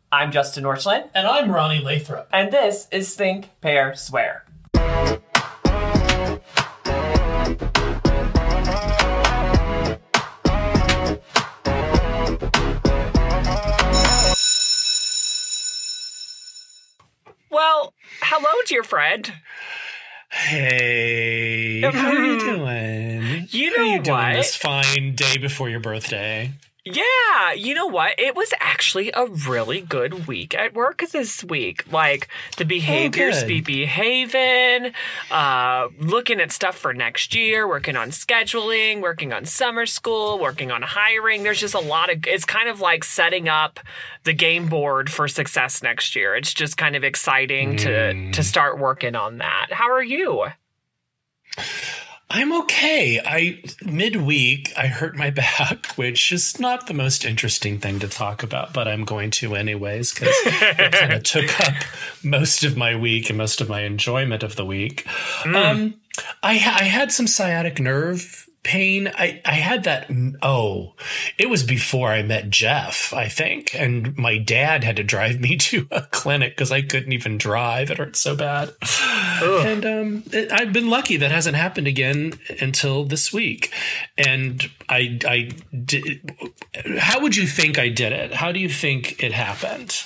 I'm Justin Norchland. And I'm Ronnie Lathrop. And this is Think, Pair, Swear. Well, hello, dear friend. Hey, how are you doing? You how know are you doing what? This fine day before your birthday? Yeah, you know what? It was actually a really good week at work this week. Like, the behaviors be behaving, looking at stuff for next year, working on scheduling, working on summer school, working on hiring. There's just a lot of, it's kind of like setting up the game board for success next year. It's just kind of exciting to start working on that. How are you? I'm okay. Midweek, I hurt my back, which is not the most interesting thing to talk about, but I'm going to anyways, because it kind of took up most of my week and most of my enjoyment of the week. I had some sciatic nerve pain. I had that. It was before I met Jeff, I think. And my dad had to drive me to a clinic because I couldn't even drive. It hurt so bad. And I've been lucky that hasn't happened again until this week. And I did. How would you think I did it? How do you think it happened?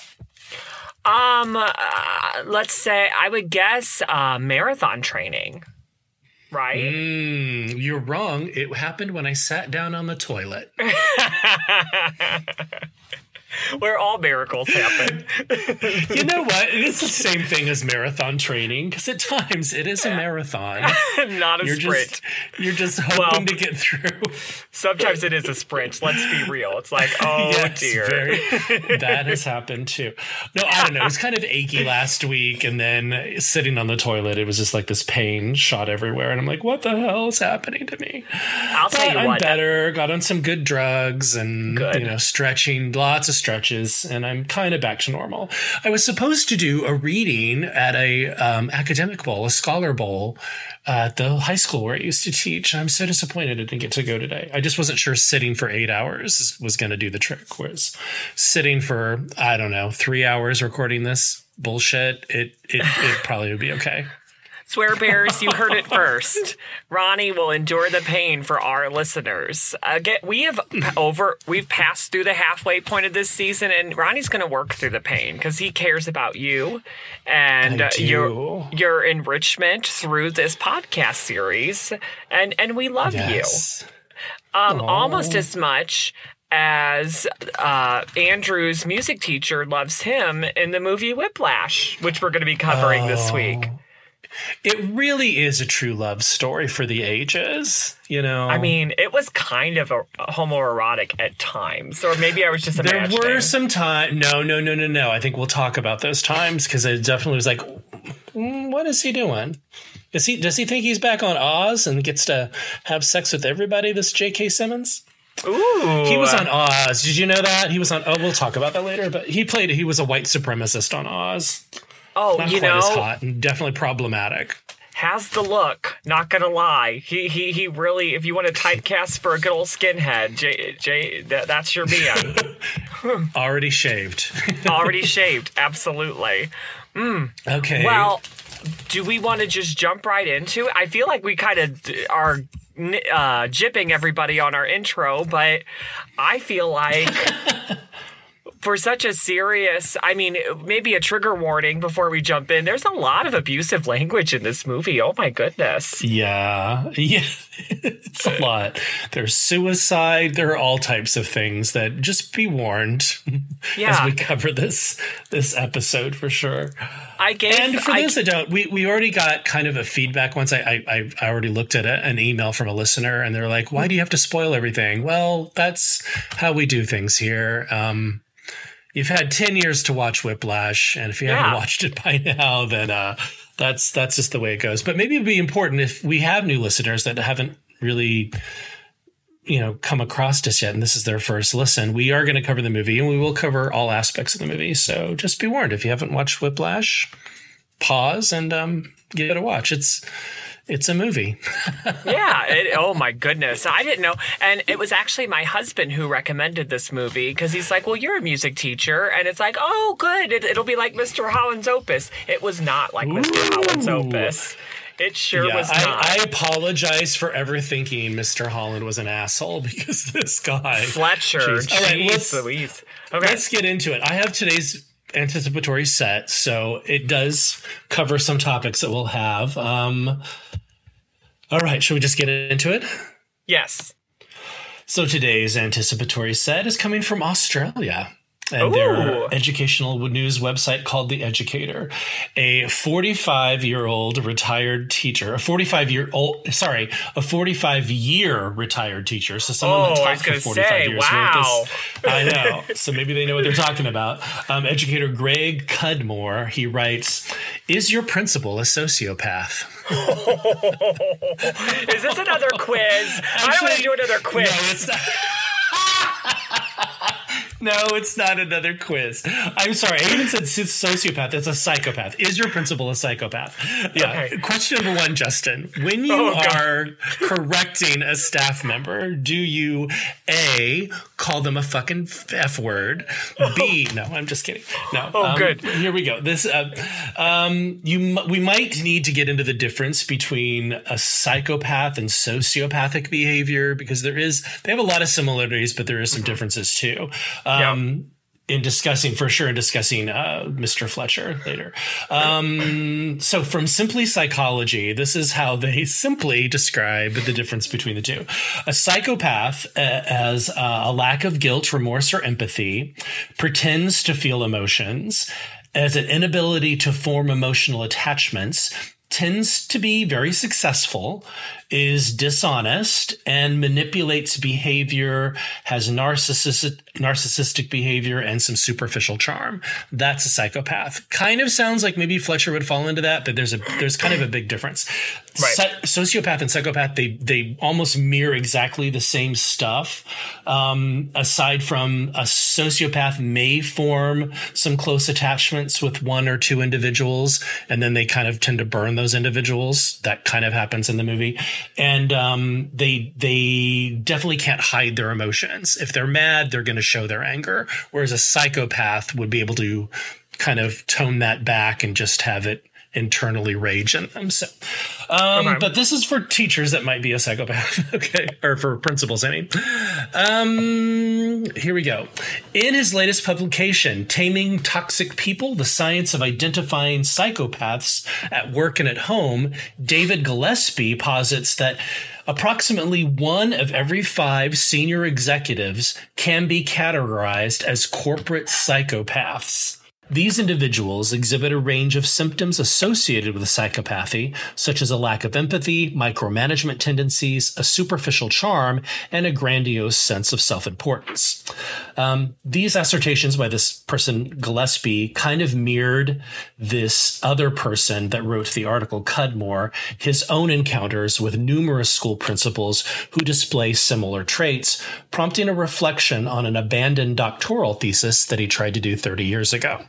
Let's say I would guess marathon training. Right? You're wrong. It happened when I sat down on the toilet. Where all miracles happen. You know what? It's the same thing as marathon training, because at times it is a marathon. Not a sprint. You're just hoping to get through. Sometimes it is a sprint. Let's be real. It's like, dear. That has happened too. No, I don't know. It was kind of achy last week, and then sitting on the toilet, it was just like this pain shot everywhere, and I'm like, what the hell is happening to me? I'll tell you what. I'm better. Got on some good drugs and stretching, lots of stretches, and I'm kind of back to normal. I was supposed to do a reading at a academic bowl, a scholar bowl, at the high school where I used to teach. I'm so disappointed I didn't get to go today. I just wasn't sure sitting for 8 hours was going to do the trick. Whereas sitting for, 3 hours recording this bullshit, it probably would be okay. Swear Bears, you heard it first. Ronnie will endure the pain for our listeners. Again, we've passed through the halfway point of this season, and Ronnie's going to work through the pain because he cares about you and your enrichment through this podcast series, and we love you. Almost as much as Andrew's music teacher loves him in the movie Whiplash, which we're going to be covering this week. It really is a true love story for the ages, you know. I mean, it was kind of a homoerotic at times, or maybe I was just imagining. There were some times. No. I think we'll talk about those times because it definitely was like, what is he doing? Does he think he's back on Oz and gets to have sex with everybody? This J.K. Simmons. Ooh. He was on Oz. Did you know that? He was on. Oh, we'll talk about that later. But he was a white supremacist on Oz. Oh, not quite as hot and definitely problematic. Has the look, not gonna lie. He really, if you want to typecast for a good old skinhead, that's your man. Already shaved. Already shaved, absolutely. Okay. Well, do we want to just jump right into it? I feel like we kind of are jipping everybody on our intro, but I feel like... For such a serious, maybe a trigger warning before we jump in. There's a lot of abusive language in this movie. Oh, my goodness. Yeah. It's a lot. There's suicide. There are all types of things that just be warned as we cover this episode for sure. And for those that don't, we already got kind of a feedback once. I already looked at an email from a listener, and they're like, why do you have to spoil everything? Well, that's how we do things here. You've had 10 years to watch Whiplash, and if you haven't watched it by now, then that's just the way it goes. But maybe it'd be important if we have new listeners that haven't really, come across us yet, and this is their first listen. We are going to cover the movie, and we will cover all aspects of the movie. So just be warned, if you haven't watched Whiplash, pause and give it a watch. it's a movie. Yeah. Oh, my goodness. I didn't know. And it was actually my husband who recommended this movie because he's like, well, you're a music teacher. And it's like, oh, good. It'll be like Mr. Holland's Opus. It was not like Mr. Holland's Opus. It sure was not. I apologize for ever thinking Mr. Holland was an asshole because this guy. Fletcher. Jeez. All right, Louise. Okay. Let's get into it. I have today's anticipatory set, so it does cover some topics that we'll have. All right, should we just get into it? Yes. So today's anticipatory set is coming from Australia. And their educational news website called The Educator. A 45-year-old retired teacher, a 45-year retired teacher. So someone that taught for 45 years. Wow. I know. So maybe they know what they're talking about. Educator Greg Cudmore, he writes, is your principal a sociopath? Is this another quiz? Actually, I don't want to do another quiz. No, it's not. No, it's not another quiz. I'm sorry. I even said sociopath. It's a psychopath. Is your principal a psychopath? Yeah. Okay. Question number 1, Justin. When you are correcting a staff member, do you A, call them a fucking F word? B, no, I'm just kidding. No. Good. Here we go. This, we might need to get into the difference between a psychopath and sociopathic behavior because they have a lot of similarities, but there is some differences too. In discussing Mr. Fletcher later. So from Simply Psychology, this is how they simply describe the difference between the two. A psychopath has a lack of guilt, remorse, or empathy, pretends to feel emotions, has an inability to form emotional attachments, tends to be very successful, is dishonest, and manipulates behavior, has narcissistic behavior, and some superficial charm. That's a psychopath. Kind of sounds like maybe Fletcher would fall into that, but there's kind of a big difference. Right. Sociopath and psychopath, they almost mirror exactly the same stuff. Aside from a sociopath may form some close attachments with one or two individuals, and then they kind of tend to burn those individuals. That kind of happens in the movie. And they definitely can't hide their emotions. If they're mad, they're going to show their anger, whereas a psychopath would be able to kind of tone that back and just have it internally rage in them. So, but this is for teachers that might be a psychopath, okay, or for principals. I mean, here we go. In his latest publication, Taming Toxic People: The Science of Identifying Psychopaths at Work and at Home, David Gillespie posits that approximately 1 of every 5 senior executives can be categorized as corporate psychopaths. These individuals exhibit a range of symptoms associated with psychopathy, such as a lack of empathy, micromanagement tendencies, a superficial charm, and a grandiose sense of self-importance. These assertions by this person, Gillespie, kind of mirrored this other person that wrote the article, Cudmore, his own encounters with numerous school principals who display similar traits, prompting a reflection on an abandoned doctoral thesis that he tried to do 30 years ago.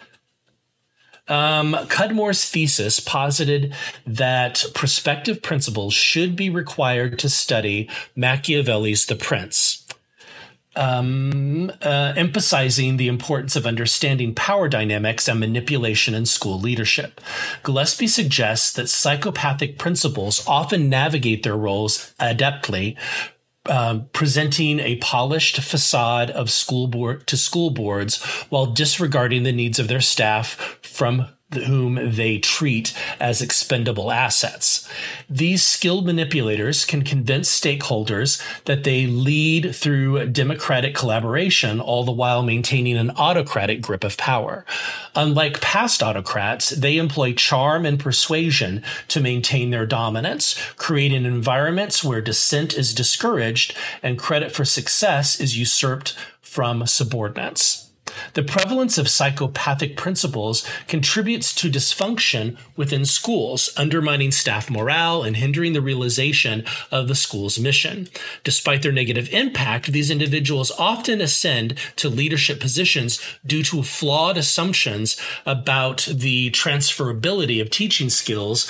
Cudmore's thesis posited that prospective principals should be required to study Machiavelli's The Prince, emphasizing the importance of understanding power dynamics and manipulation in school leadership. Gillespie suggests that psychopathic principals often navigate their roles adeptly, presenting a polished facade of school boards while disregarding the needs of their staff, from whom they treat as expendable assets. These skilled manipulators can convince stakeholders that they lead through democratic collaboration, all the while maintaining an autocratic grip of power. Unlike past autocrats, they employ charm and persuasion to maintain their dominance, creating environments where dissent is discouraged and credit for success is usurped from subordinates. The prevalence of psychopathic principals contributes to dysfunction within schools, undermining staff morale and hindering the realization of the school's mission. Despite their negative impact, these individuals often ascend to leadership positions due to flawed assumptions about the transferability of teaching skills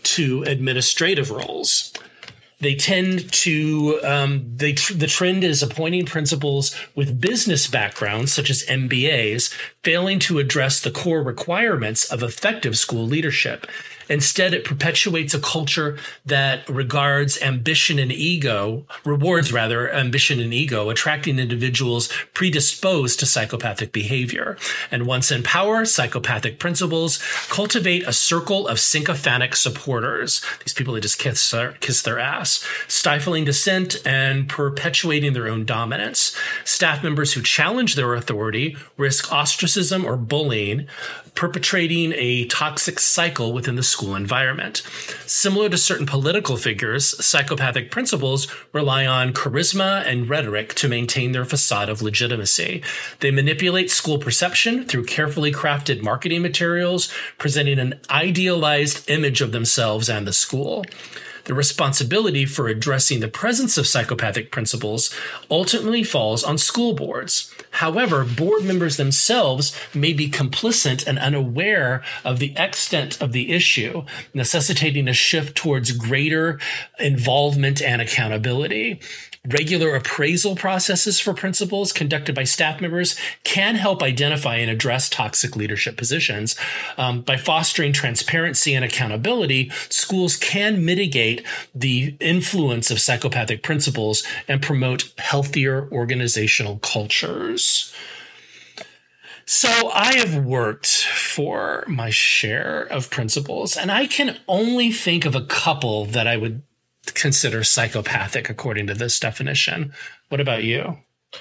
to administrative roles. They tend to, the trend is appointing principals with business backgrounds, such as MBAs, failing to address the core requirements of effective school leadership. Instead, it perpetuates a culture that rewards ambition and ego, attracting individuals predisposed to psychopathic behavior. And once in power, psychopathic principals cultivate a circle of sycophanic supporters. These people that just kiss their ass, stifling dissent and perpetuating their own dominance. Staff members who challenge their authority risk ostracism or bullying, perpetrating a toxic cycle within the school environment. Similar to certain political figures, psychopathic principals rely on charisma and rhetoric to maintain their facade of legitimacy. They manipulate school perception through carefully crafted marketing materials, presenting an idealized image of themselves and the school. The responsibility for addressing the presence of psychopathic principals ultimately falls on school boards. However, board members themselves may be complicit and unaware of the extent of the issue, necessitating a shift towards greater involvement and accountability. Regular appraisal processes for principals conducted by staff members can help identify and address toxic leadership positions. By fostering transparency and accountability, schools can mitigate the influence of psychopathic principals and promote healthier organizational cultures. So I have worked for my share of principals, and I can only think of a couple that I would consider psychopathic according to this definition. What about you?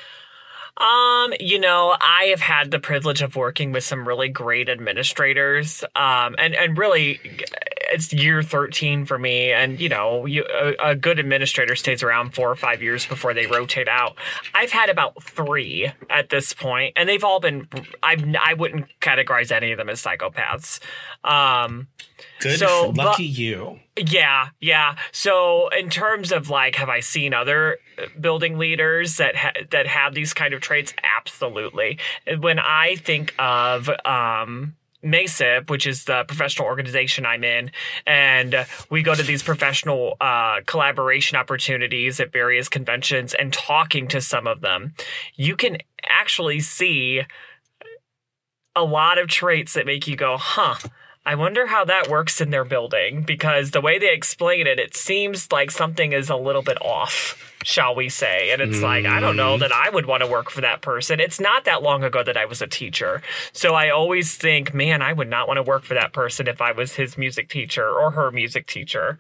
I have had the privilege of working with some really great administrators, and really it's year 13 for me. And, a good administrator stays around 4 or 5 years before they rotate out. I've had about 3 at this point, and they've all been, I wouldn't categorize any of them as psychopaths. Lucky you. Yeah. So in terms of have I seen other building leaders that have these kind of traits? Absolutely. When I think of MASIP, which is the professional organization I'm in, and we go to these professional collaboration opportunities at various conventions and talking to some of them, you can actually see a lot of traits that make you go, I wonder how that works in their building, because the way they explain it, it seems like something is a little bit off, shall we say. And it's I don't know that I would want to work for that person. It's not that long ago that I was a teacher. So I always think, man, I would not want to work for that person if I was his music teacher or her music teacher.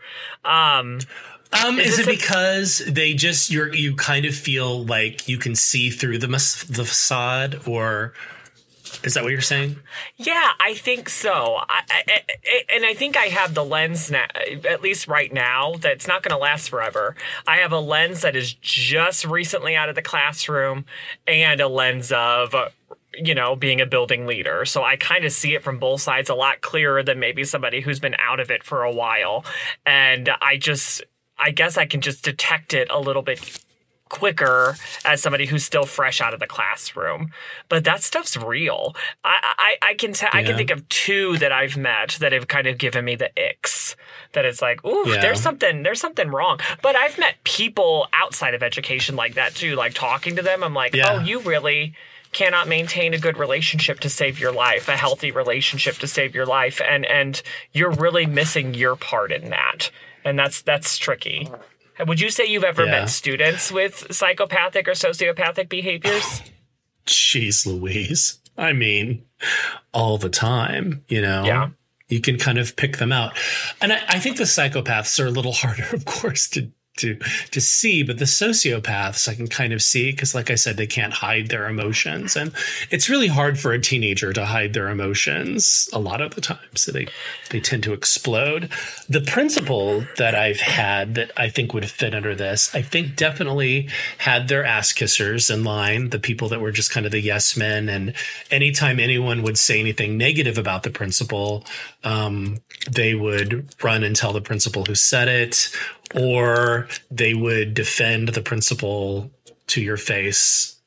Is it because they just, you kind of feel like you can see through the facade, or... Is that what you're saying? Yeah, I think so. I think I have the lens now, at least right now, that's not going to last forever. I have a lens that is just recently out of the classroom and a lens of, being a building leader. So I kind of see it from both sides a lot clearer than maybe somebody who's been out of it for a while. And I guess I can just detect it a little bit quicker as somebody who's still fresh out of the classroom. But that stuff's real. I can think of 2 that I've met that have kind of given me the icks, that it's there's something wrong. But I've met people outside of education like that too, talking to them, I'm oh, you really cannot maintain a good relationship to save your life, a healthy relationship to save your life, and you're really missing your part in that. And that's tricky. Would you say you've ever met students with psychopathic or sociopathic behaviors? Jeez Louise. I mean, all the time, Yeah. You can kind of pick them out. And I think the psychopaths are a little harder, of course, to see, but the sociopaths I can kind of see, because like I said, they can't hide their emotions, and it's really hard for a teenager to hide their emotions a lot of the time, so they tend to explode. The principal that I've had that I think would fit under this, I think definitely had their ass kissers in line, the people that were just kind of the yes men, and anytime anyone would say anything negative about the principal, they would run and tell the principal who said it, or they would defend the principal to your face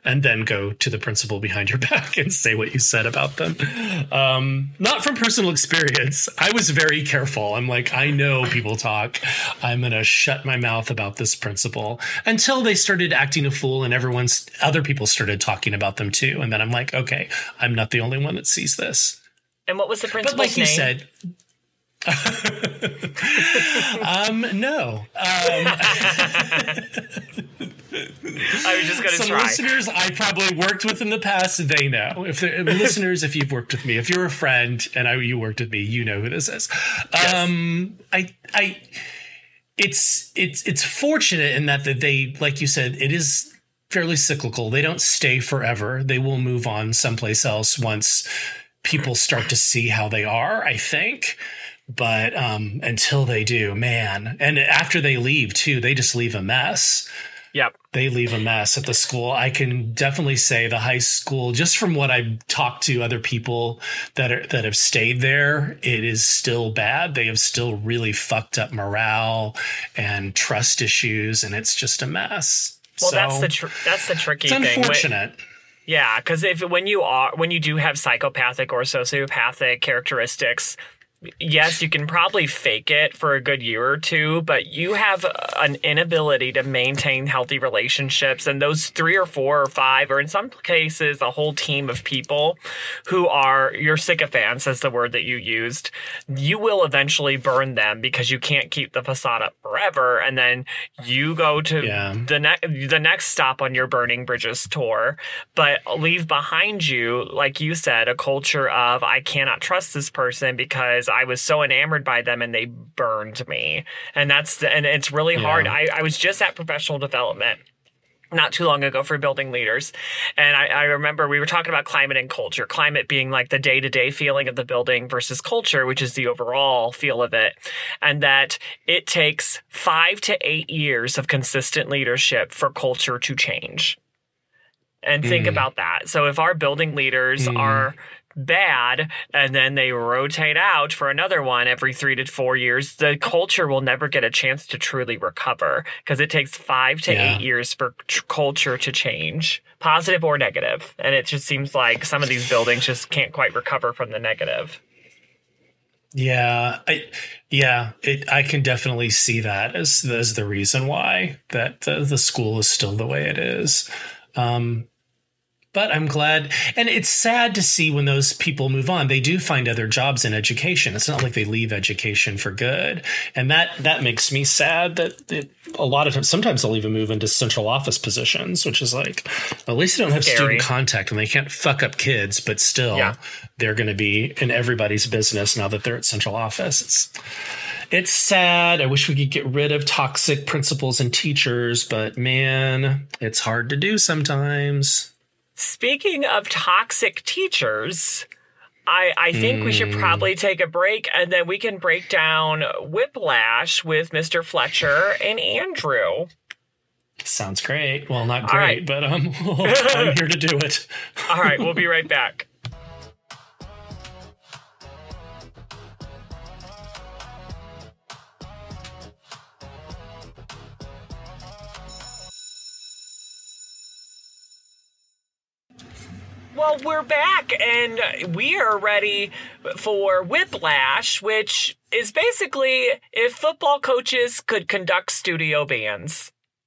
and then go to the principal behind your back and say what you said about them. Not from personal experience. I was very careful. I'm like, I know people talk. I'm going to shut my mouth about this principal until they started acting a fool and other people started talking about them too. And then I'm like, okay, I'm not the only one that sees this. And what was the principal's name? But like name? you said, no. I was just going to Some try. listeners I probably worked with in the past, they know. Listeners, if you've worked with me, if you're a friend and you worked with me, you know who this is. Yes. It's fortunate in that they, like you said, it is fairly cyclical. They don't stay forever. They will move on someplace else once people start to see how they are, I think. But until they do, man. And after they leave, too, they just leave a mess. Yep. They leave a mess at the school. I can definitely say the high school, just from what I've talked to other people that have stayed there, it is still bad. They have still really fucked up morale and trust issues, and it's just a mess. Well, so, that's the tricky thing. It's unfortunate. Yeah, because when you do have psychopathic or sociopathic characteristics, yes, you can probably fake it for a good year or two, but you have an inability to maintain healthy relationships. And those 3 or 4 or 5, or in some cases, a whole team of people who are your sycophants, is the word that you used, you will eventually burn them because you can't keep the facade up forever. And then you go to the next stop on your Burning Bridges tour, but leave behind you, like you said, a culture of, I cannot trust this person because I was so enamored by them and they burned me. And it's really hard. I was just at professional development not too long ago for building leaders. And I remember we were talking about climate and culture, climate being like the day-to-day feeling of the building versus culture, which is the overall feel of it. And that it takes 5 to 8 years of consistent leadership for culture to change. And think about that. So if our building leaders are bad and then they rotate out for another one every 3 to 4 years, the culture will never get a chance to truly recover because it takes 5 to 8 years for culture to change, positive or negative. And it just seems like some of these buildings just can't quite recover from the negative. Yeah, I can definitely see that as the reason why that the school is still the way it is. But I'm glad. And it's sad to see when those people move on. They do find other jobs in education. It's not like they leave education for good. And that makes me sad that a lot of times, sometimes they'll even move into central office positions, which is like, at least they don't have student contact and they can't fuck up kids, but still they're going to be in everybody's business now that they're at central office. It's sad. I wish we could get rid of toxic principals and teachers, but man, it's hard to do sometimes. Speaking of toxic teachers, I think we should probably take a break and then we can break down Whiplash with Mr. Fletcher and Andrew. Sounds great. Well, not great, but I'm here to do it. All right, we'll be right back. Well, we're back, and we are ready for Whiplash, which is basically if football coaches could conduct studio bands.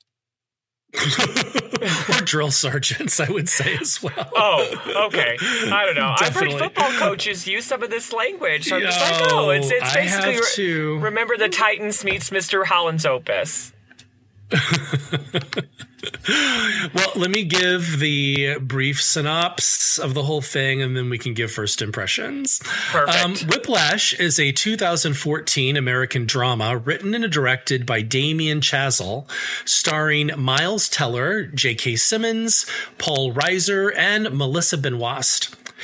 Or drill sergeants, I would say as well. Oh, okay. I don't know. Definitely. I've heard football coaches use some of this language, so I'm just like, oh, it's basically remember the Titans meets Mr. Holland's Opus. Well, let me give the brief synopsis of the whole thing, and then we can give first impressions. Perfect. Whiplash is a 2014 American drama written and directed by Damien Chazelle, starring Miles Teller, J.K. Simmons, Paul Reiser, and Melissa Benoist.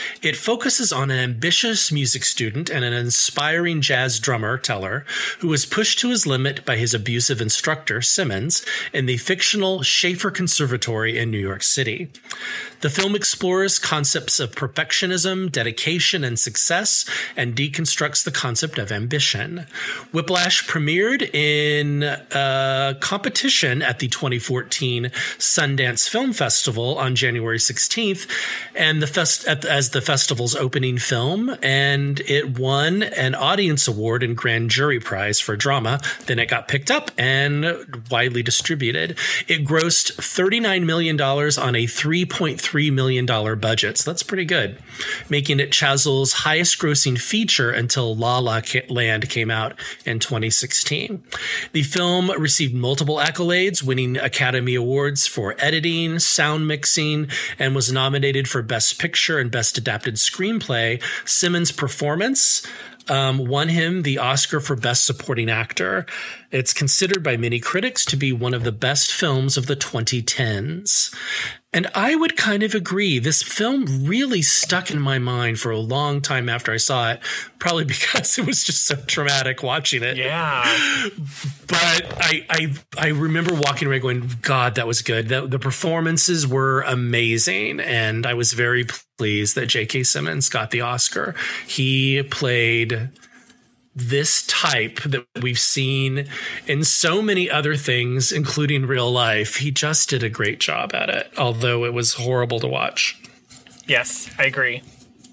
It focuses on an ambitious music student and an inspiring jazz drummer, Teller, who was pushed to his limit by his abusive instructor, Simmons, in the fictional Schaefer Conservatory in New York City. The film explores concepts of perfectionism, dedication, and success, and deconstructs the concept of ambition. Whiplash premiered in a competition at the 2014 Sundance Film Festival on January 16th, and as the festival's opening film, and it won an Audience Award and Grand Jury Prize for drama. Then it got picked up and widely distributed. It grossed $39 million on a $3.3 million budget, so that's pretty good, making it Chazzel's highest-grossing feature until La La Land came out in 2016. The film received multiple accolades, winning Academy Awards for editing, sound mixing, and was nominated for Best Picture and Best Adapted Screenplay. Simmons' performance won him the Oscar for Best Supporting Actor. It's considered by many critics to be one of the best films of the 2010s. And I would kind of agree. This film really stuck in my mind for a long time after I saw it, probably because it was just so traumatic watching it. Yeah. But I remember walking away going, God, that was good. The performances were amazing. And I was very pleased that J.K. Simmons got the Oscar. He played this type that we've seen in so many other things, including real life. He just did a great job at it, although it was horrible to watch. Yes, I agree.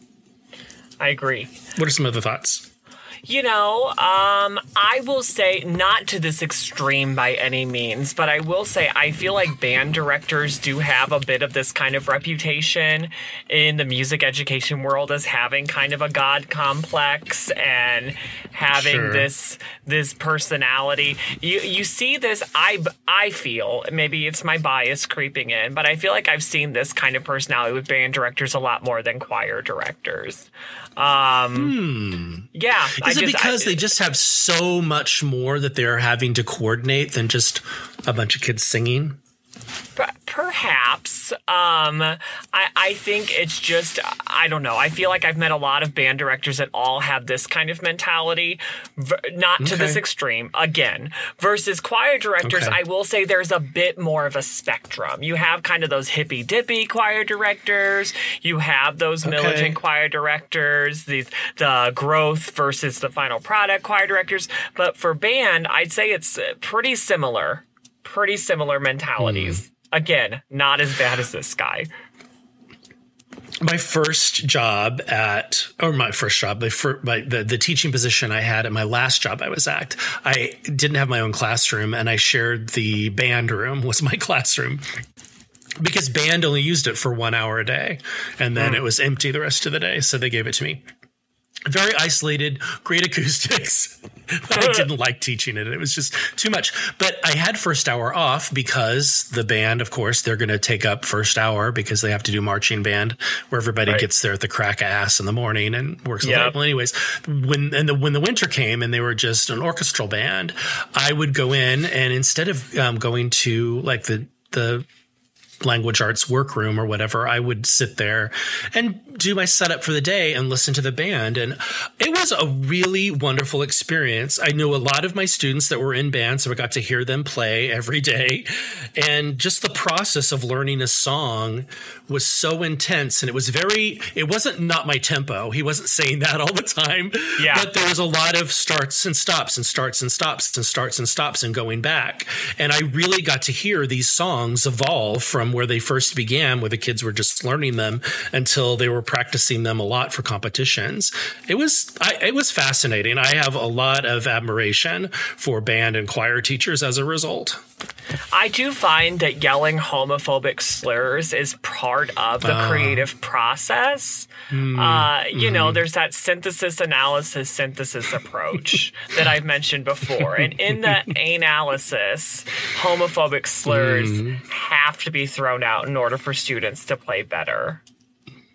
What are some other thoughts? I will say, not to this extreme by any means, but I will say I feel like band directors do have a bit of this kind of reputation in the music education world as having kind of a God complex and having this personality. You see this, I feel, maybe it's my bias creeping in, but I feel like I've seen this kind of personality with band directors a lot more than choir directors. Yeah. Is it because they just have so much more that they're having to coordinate than just a bunch of kids singing? Perhaps. I think it's just, I don't know. I feel like I've met a lot of band directors that all have this kind of mentality, not to this extreme, again, versus choir directors. I will say there's a bit more of a spectrum. You have kind of those hippy-dippy choir directors. You have those militant choir directors, the growth versus the final product choir directors. But for band, I'd say it's pretty similar mentalities. Again, not as bad as this guy. The teaching position I had at my last job I was at, I didn't have my own classroom, and I shared the band room was my classroom. Because band only used it for 1 hour a day, and then it was empty the rest of the day, so they gave it to me. Very isolated, great acoustics. I didn't like teaching it. It was just too much. But I had first hour off because the band, of course, they're going to take up first hour because they have to do marching band where everybody gets there at the crack of ass in the morning and works a little. Well, anyways, when the winter came and they were just an orchestral band, I would go in, and instead of going to like the language arts workroom or whatever, I would sit there and do my setup for the day and listen to the band. And it was a really wonderful experience. I knew a lot of my students that were in band, so I got to hear them play every day. And just the process of learning a song was so intense. And it wasn't not my tempo. He wasn't saying that all the time. Yeah. But there was a lot of starts and stops and starts and stops and starts and stops and going back. And I really got to hear these songs evolve from where they first began, where the kids were just learning them, until they were practicing them a lot for competitions. It was fascinating. I have a lot of admiration for band and choir teachers as a result. I do find that yelling homophobic slurs is part of the creative process. There's that synthesis approach that I've mentioned before. And in the analysis, homophobic slurs have to be thrown out in order for students to play better.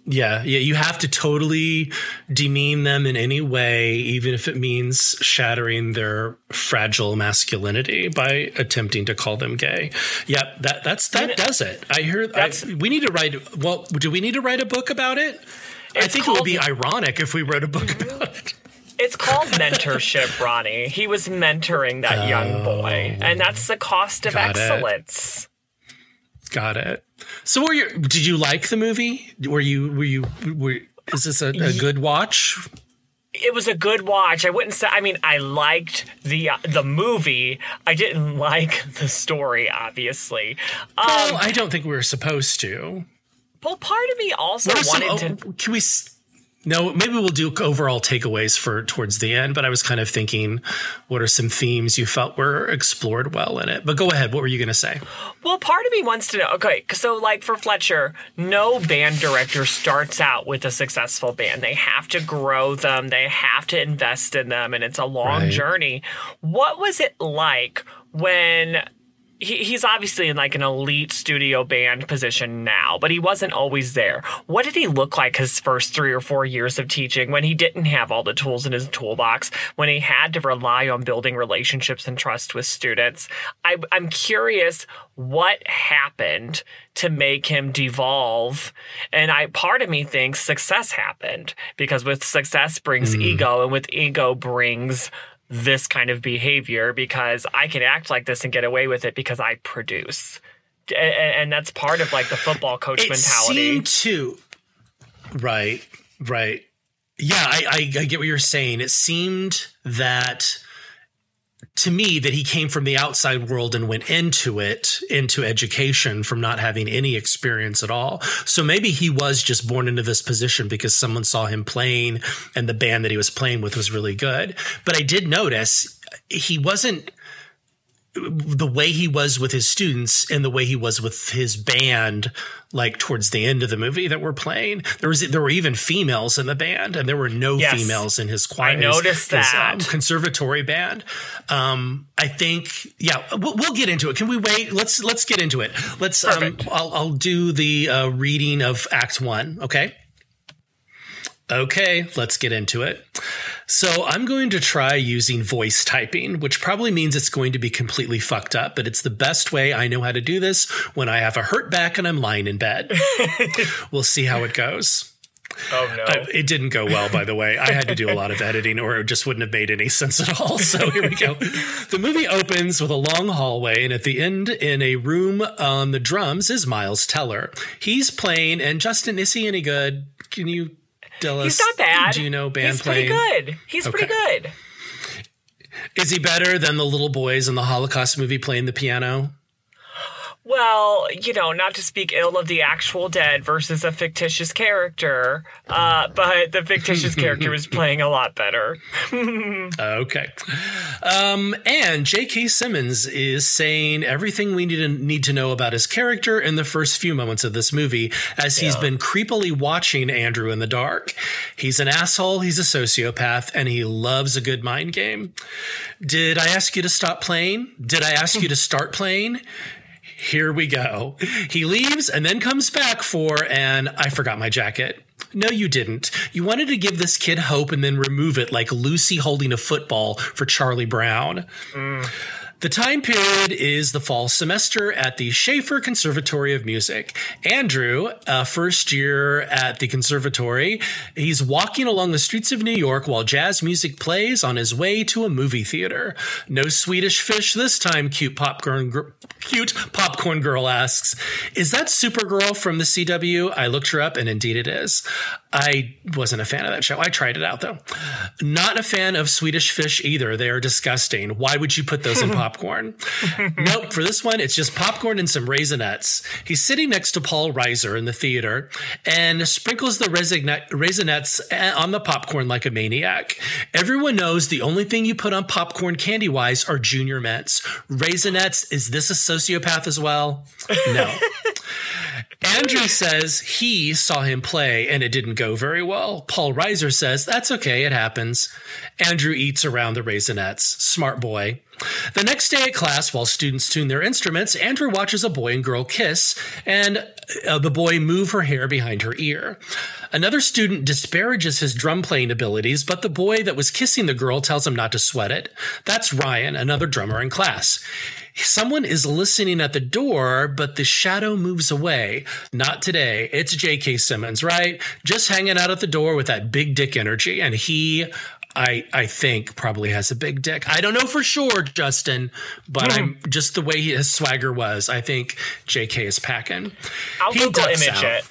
Yeah, you have to totally demean them in any way, even if it means shattering their fragile masculinity by attempting to call them gay. Yeah, that does it. I hear. We need to write. Well, do we need to write a book about it? I think it would be ironic if we wrote a book about it. It's called mentorship, Ronnie. He was mentoring that young boy, and that's the cost of excellence. Got it. So did you like the movie? Is this a good watch? It was a good watch. I wouldn't say, I mean, I liked the movie. I didn't like the story, obviously. Well, I don't think we were supposed to. Well, part of me also wanted to. Can we? No, maybe we'll do overall takeaways towards the end, but I was kind of thinking, what are some themes you felt were explored well in it? But go ahead. What were you going to say? Well, part of me wants to know, okay, so like for Fletcher, no band director starts out with a successful band. They have to grow them. They have to invest in them, and it's a long journey. What was it like when... He's obviously in like an elite studio band position now, but he wasn't always there. What did he look like his first 3 or 4 years of teaching when he didn't have all the tools in his toolbox, when he had to rely on building relationships and trust with students? I'm curious what happened to make him devolve. And part of me thinks success happened, because with success brings ego, and with ego brings this kind of behavior, because I can act like this and get away with it because I produce. And that's part of like the football coach mentality. Seemed to. Right. Yeah, I get what you're saying. It seemed that to me that he came from the outside world and went into education from not having any experience at all. So maybe he was just born into this position because someone saw him playing and the band that he was playing with was really good. But I did notice he wasn't the way he was with his students and the way he was with his band, like towards the end of the movie that we're playing. There were even females in the band, and there were no females in his choir. I noticed that. His conservatory band. I think, we'll get into it. Can we wait? Let's get into it. I'll do the reading of Act 1. Okay, let's get into it. So I'm going to try using voice typing, which probably means it's going to be completely fucked up, but it's the best way I know how to do this when I have a hurt back and I'm lying in bed. We'll see how it goes. Oh, no. It didn't go well, by the way. I had to do a lot of editing or it just wouldn't have made any sense at all. So here we go. The movie opens with a long hallway, and at the end, in a room on the drums, is Miles Teller. He's playing, and Justin, is he any good? Can you tell us? He's not bad. Do you know band playing? He's pretty good. Is he better than the little boys in the Holocaust movie playing the piano? Well, not to speak ill of the actual dead versus a fictitious character, but the fictitious character was playing a lot better. Okay. And J.K. Simmons is saying everything we need to know about his character in the first few moments of this movie, as he's been creepily watching Andrew in the dark. He's an asshole, he's a sociopath, and he loves a good mind game. Did I ask you to stop playing? Did I ask you to start playing? Here we go. He leaves and then comes back and I forgot my jacket. No, you didn't. You wanted to give this kid hope and then remove it like Lucy holding a football for Charlie Brown. The time period is the fall semester at the Schaefer Conservatory of Music. Andrew, first year at the conservatory, he's walking along the streets of New York while jazz music plays on his way to a movie theater. No Swedish fish this time, cute popcorn girl asks. Is that Supergirl from the CW? I looked her up, and indeed it is. I wasn't a fan of that show. I tried it out, though. Not a fan of Swedish fish either. They are disgusting. Why would you put those in popcorn? Nope. For this one, it's just popcorn and some Raisinets. He's sitting next to Paul Reiser in the theater and sprinkles the Raisinets on the popcorn like a maniac. Everyone knows the only thing you put on popcorn candy-wise are Junior Mints. Raisinets, is this a sociopath as well? No. Andrew says he saw him play and it didn't go very well. Paul Reiser says, that's okay, it happens. Andrew eats around the Raisinets. Smart boy. The next day at class, while students tune their instruments, Andrew watches a boy and girl kiss and the boy move her hair behind her ear. Another student disparages his drum playing abilities, but the boy that was kissing the girl tells him not to sweat it. That's Ryan, another drummer in class. Someone is listening at the door, but the shadow moves away. Not today. It's J.K. Simmons, right? Just hanging out at the door with that big dick energy. And he, I think, probably has a big dick. I don't know for sure, Justin, but I'm just the way his swagger was. I think J.K. is packing. I'll Google image it.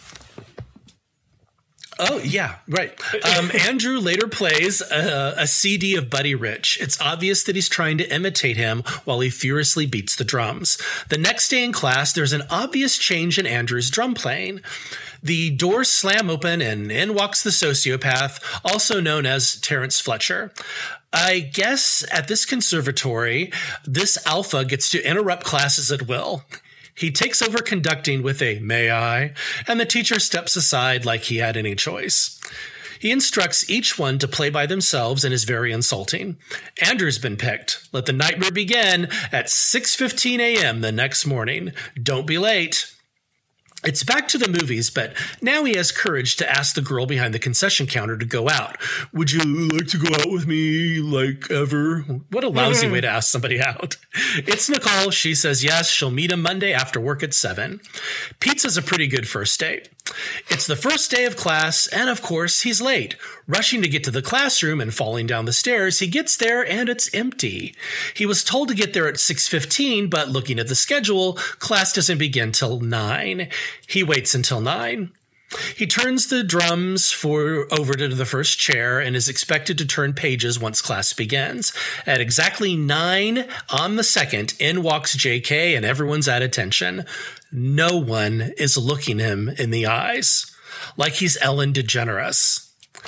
Oh, yeah, right. Andrew later plays a CD of Buddy Rich. It's obvious that he's trying to imitate him while he furiously beats the drums. The next day in class, there's an obvious change in Andrew's drum playing. The doors slam open and in walks the sociopath, also known as Terrence Fletcher. I guess at this conservatory, this alpha gets to interrupt classes at will. He takes over conducting with a "may I," and the teacher steps aside like he had any choice. He instructs each one to play by themselves and is very insulting. Andrew's been picked. Let the nightmare begin at 6:15 a.m. the next morning. Don't be late. It's back to the movies, but now he has courage to ask the girl behind the concession counter to go out. Would you like to go out with me, like, ever? What a lousy way to ask somebody out. It's Nicole. She says yes. She'll meet him Monday after work at 7. Pizza's a pretty good first date. It's the first day of class, and of course, he's late. Rushing to get to the classroom and falling down the stairs, he gets there and it's empty. He was told to get there at 6:15, but looking at the schedule, class doesn't begin till 9. He waits until 9. He turns the drums over to the first chair and is expected to turn pages once class begins. At exactly 9 on the second, in walks JK and everyone's at attention. No one is looking him in the eyes, like he's Ellen DeGeneres.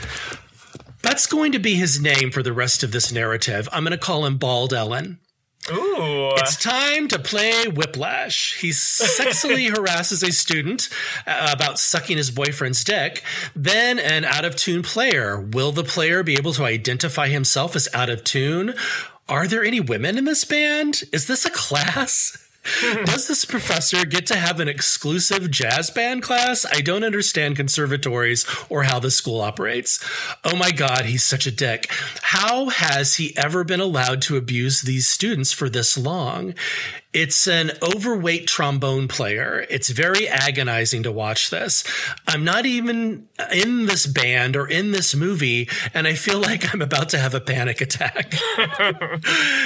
That's going to be his name for the rest of this narrative. I'm going to call him Bald Ellen. Ooh. It's time to play Whiplash. He sexily harasses a student about sucking his boyfriend's dick. Then an out-of-tune player. Will the player be able to identify himself as out of tune? Are there any women in this band? Is this a class? Does this professor get to have an exclusive jazz band class? I don't understand conservatories or how the school operates. Oh my God, he's such a dick. How has he ever been allowed to abuse these students for this long? It's an overweight trombone player. It's very agonizing to watch this. I'm not even in this band or in this movie, and I feel like I'm about to have a panic attack. Elmer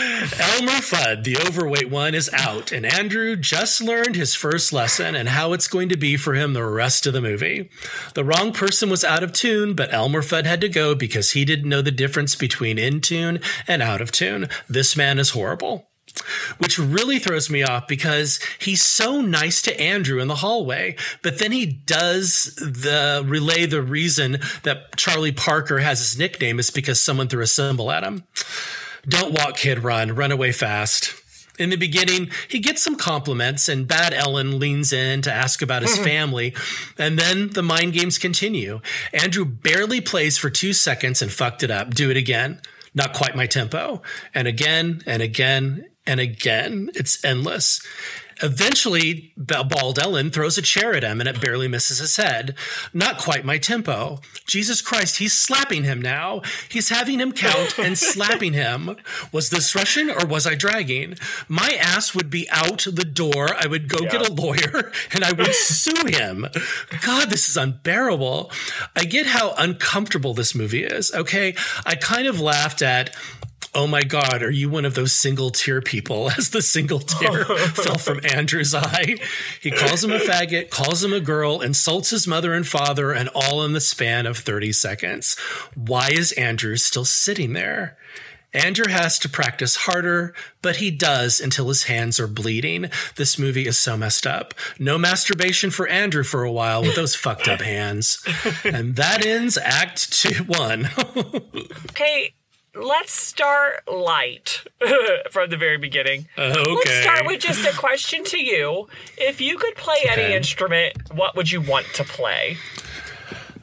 Fudd, the overweight one, is out, and Andrew just learned his first lesson and how it's going to be for him the rest of the movie. The wrong person was out of tune, but Elmer Fudd had to go because he didn't know the difference between in tune and out of tune. This man is horrible. Which really throws me off because he's so nice to Andrew in the hallway, but then he does relay the reason that Charlie Parker has his nickname is because someone threw a cymbal at him. Don't walk, kid, run. Run away fast. In the beginning, he gets some compliments and Bad Ellen leans in to ask about his family, and then the mind games continue. Andrew barely plays for 2 seconds and fucked it up. Do it again. Not quite my tempo. And again, and again, and again. It's endless. Eventually, Bald Ellen throws a chair at him and it barely misses his head. Not quite my tempo. Jesus Christ, he's slapping him now. He's having him count and slapping him. Was this Russian or was I dragging? My ass would be out the door. I would go get a lawyer and I would sue him. God, this is unbearable. I get how uncomfortable this movie is, okay? I kind of laughed at, oh my God, are you one of those single tear people? As the single tear fell from Andrew's eye. He calls him a faggot, calls him a girl, insults his mother and father, and all in the span of 30 seconds. Why is Andrew still sitting there? Andrew has to practice harder, but he does until his hands are bleeding. This movie is so messed up. No masturbation for Andrew for a while with those fucked up hands. And that ends Act 1. Okay. Let's start light from the very beginning. Okay. Let's start with just a question to you. If you could play any instrument, what would you want to play?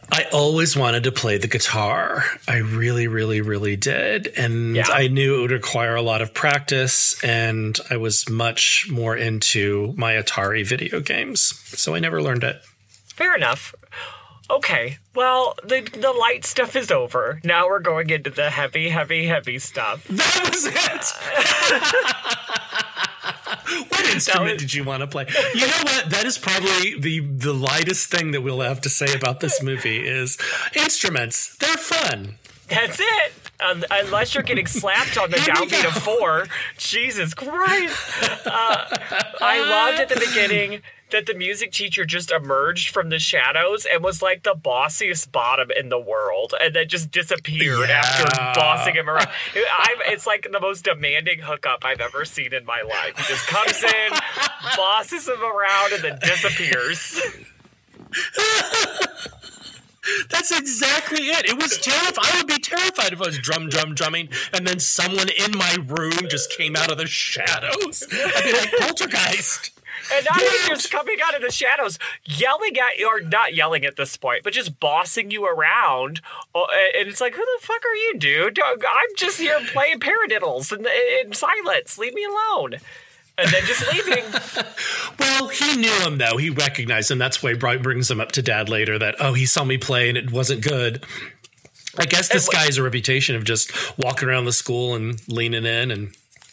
I always wanted to play the guitar. I really, really, really did. And I knew it would require a lot of practice, and I was much more into my Atari video games. So I never learned it. Fair enough. Okay, well, the light stuff is over. Now we're going into the heavy, heavy, heavy stuff. That was it! What instrument did you want to play? You know what? That is probably the lightest thing that we'll have to say about this movie is instruments. They're fun. That's it. Unless you're getting slapped on the downbeat of 4. Jesus Christ. I loved at the beginning that the music teacher just emerged from the shadows and was like the bossiest bottom in the world, and then just disappeared after bossing him around. It's like the most demanding hookup I've ever seen in my life. He just comes in, bosses him around, and then disappears. That's exactly it. It was terrifying. I would be terrified if I was drumming, and then someone in my room just came out of the shadows. I'd be like, poltergeist. And not even just coming out of the shadows, yelling at you, or not yelling at this point, but just bossing you around. And it's like, who the fuck are you, dude? I'm just here playing paradiddles in silence. Leave me alone. And then just leaving. Well, he knew him, though. He recognized him. That's why he brings him up to Dad later that, he saw me play and it wasn't good. I guess this guy has a reputation of just walking around the school and leaning in, and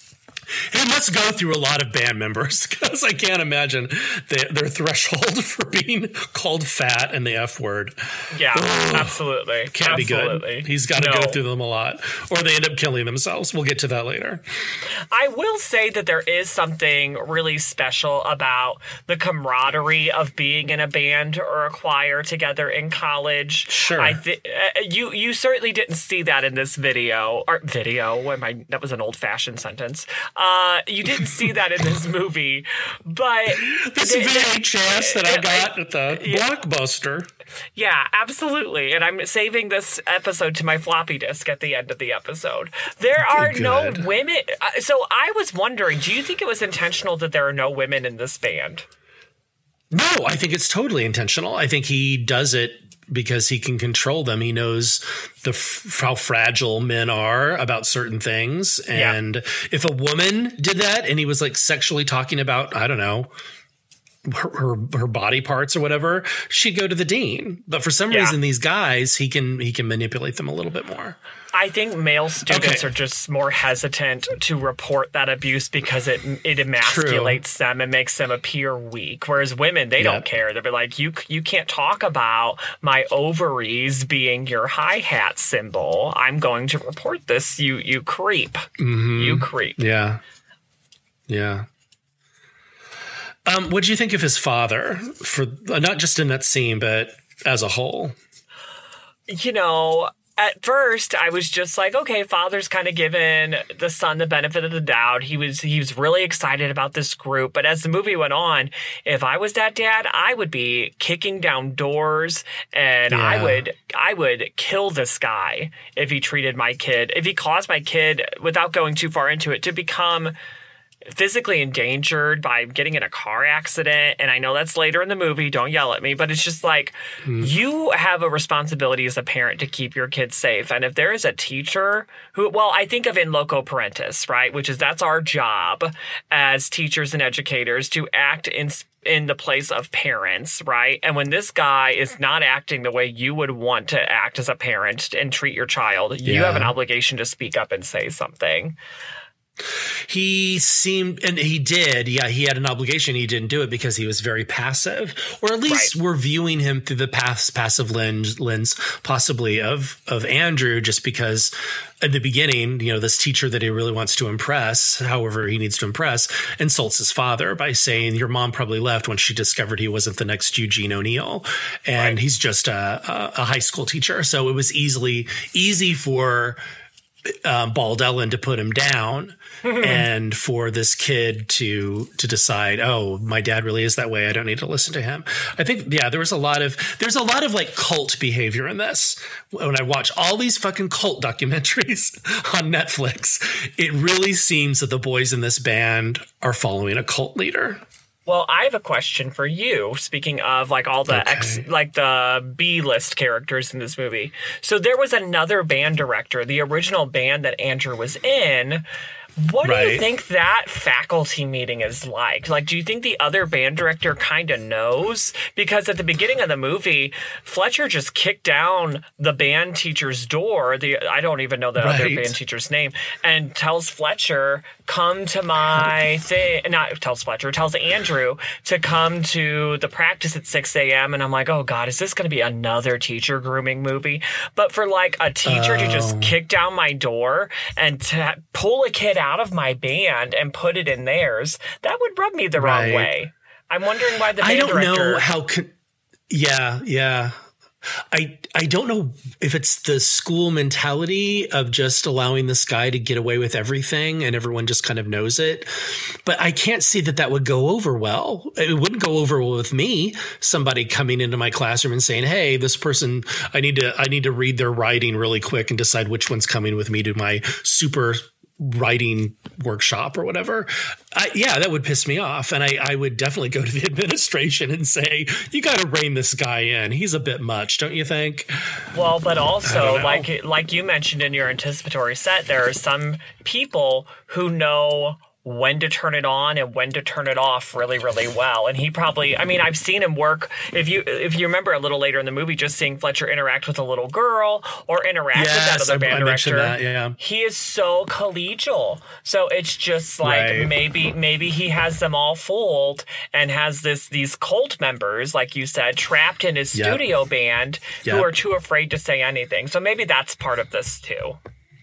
he must go through a lot of band members because I can't imagine their threshold for being called fat and the F word. Yeah, absolutely. Can't be good. He's got to go through them a lot, or they end up killing themselves. We'll get to that later. I will say that there is something really special about the camaraderie of being in a band or a choir together in college. Sure. You certainly didn't see that in this video. That was an old-fashioned sentence. You didn't see that in this movie, but this VHS that I got at the Blockbuster. Yeah, absolutely. And I'm saving this episode to my floppy disk at the end of the episode. There are no women. So I was wondering, do you think it was intentional that there are no women in this band? No, I think it's totally intentional. I think he does it because he can control them. He knows how fragile men are about certain things. And if a woman did that and he was like sexually talking about, I don't know, her body parts or whatever, she'd go to the dean. But for some reason, these guys, he can manipulate them a little bit more. I think male students are just more hesitant to report that abuse because it emasculates them and makes them appear weak. Whereas women, they don't care. They'll be like, you can't talk about my ovaries being your hi-hat symbol. I'm going to report this. You creep. Mm-hmm. You creep. Yeah. Yeah. What do you think of his father, for not just in that scene, but as a whole? You know, at first, I was just like, okay, father's kind of given the son the benefit of the doubt. He was really excited about this group. But as the movie went on, if I was that dad, I would be kicking down doors, and I would kill this guy if he treated my kid, if he caused my kid, without going too far into it, to become physically endangered by getting in a car accident. And I know that's later in the movie. Don't yell at me. But it's just like, you have a responsibility as a parent to keep your kids safe. And if there is a teacher who, I think of in loco parentis, right? Which is, that's our job as teachers and educators, to act in the place of parents, right? And when this guy is not acting the way you would want to act as a parent and treat your child, you have an obligation to speak up and say something. He seemed, and he did. Yeah, he had an obligation. He didn't do it because he was very passive, or at least we're viewing him through the passive lens, possibly of Andrew, just because at the beginning, this teacher that he really wants to impress, however he needs to impress, insults his father by saying, your mom probably left when she discovered he wasn't the next Eugene O'Neill, and he's just a high school teacher. So it was easy for Bald Ellen to put him down, and for this kid to decide, my dad really is that way, I don't need to listen to him. I think there's a lot of like cult behavior in this. When I watch all these fucking cult documentaries on Netflix, it really seems that the boys in this band are following a cult leader. Well, I have a question for you. Speaking of like all the the B-list characters in this movie. So there was another band director, the original band that Andrew was in. What do you think that faculty meeting is like? Like, do you think the other band director kind of knows? Because at the beginning of the movie, Fletcher just kicked down the band teacher's door. I don't even know the other band teacher's name, and tells Fletcher, come to my thing. Not tells Fletcher, tells Andrew to come to the practice at 6 a.m. And I'm like, oh God, is this going to be another teacher grooming movie? But for like a teacher to just kick down my door and to pull a kid out of my band and put it in theirs, that would rub me the wrong way. I'm wondering why the band director... I don't know how... Yeah. I don't know if it's the school mentality of just allowing this guy to get away with everything and everyone just kind of knows it. But I can't see that would go over well. It wouldn't go over well with me, somebody coming into my classroom and saying, hey, this person, I need to read their writing really quick and decide which one's coming with me to my super writing workshop or whatever. That would piss me off. And I would definitely go to the administration and say, you got to rein this guy in. He's a bit much, don't you think? Well, but also like you mentioned in your anticipatory set, there are some people who know when to turn it on and when to turn it off really, really well. And he probably, I mean, I've seen him work. If you remember a little later in the movie, just seeing Fletcher interact with a little girl or interact with that other band director. He is so collegial. So it's just like maybe he has them all fooled and has these cult members, like you said, trapped in his studio band who are too afraid to say anything. So maybe that's part of this too.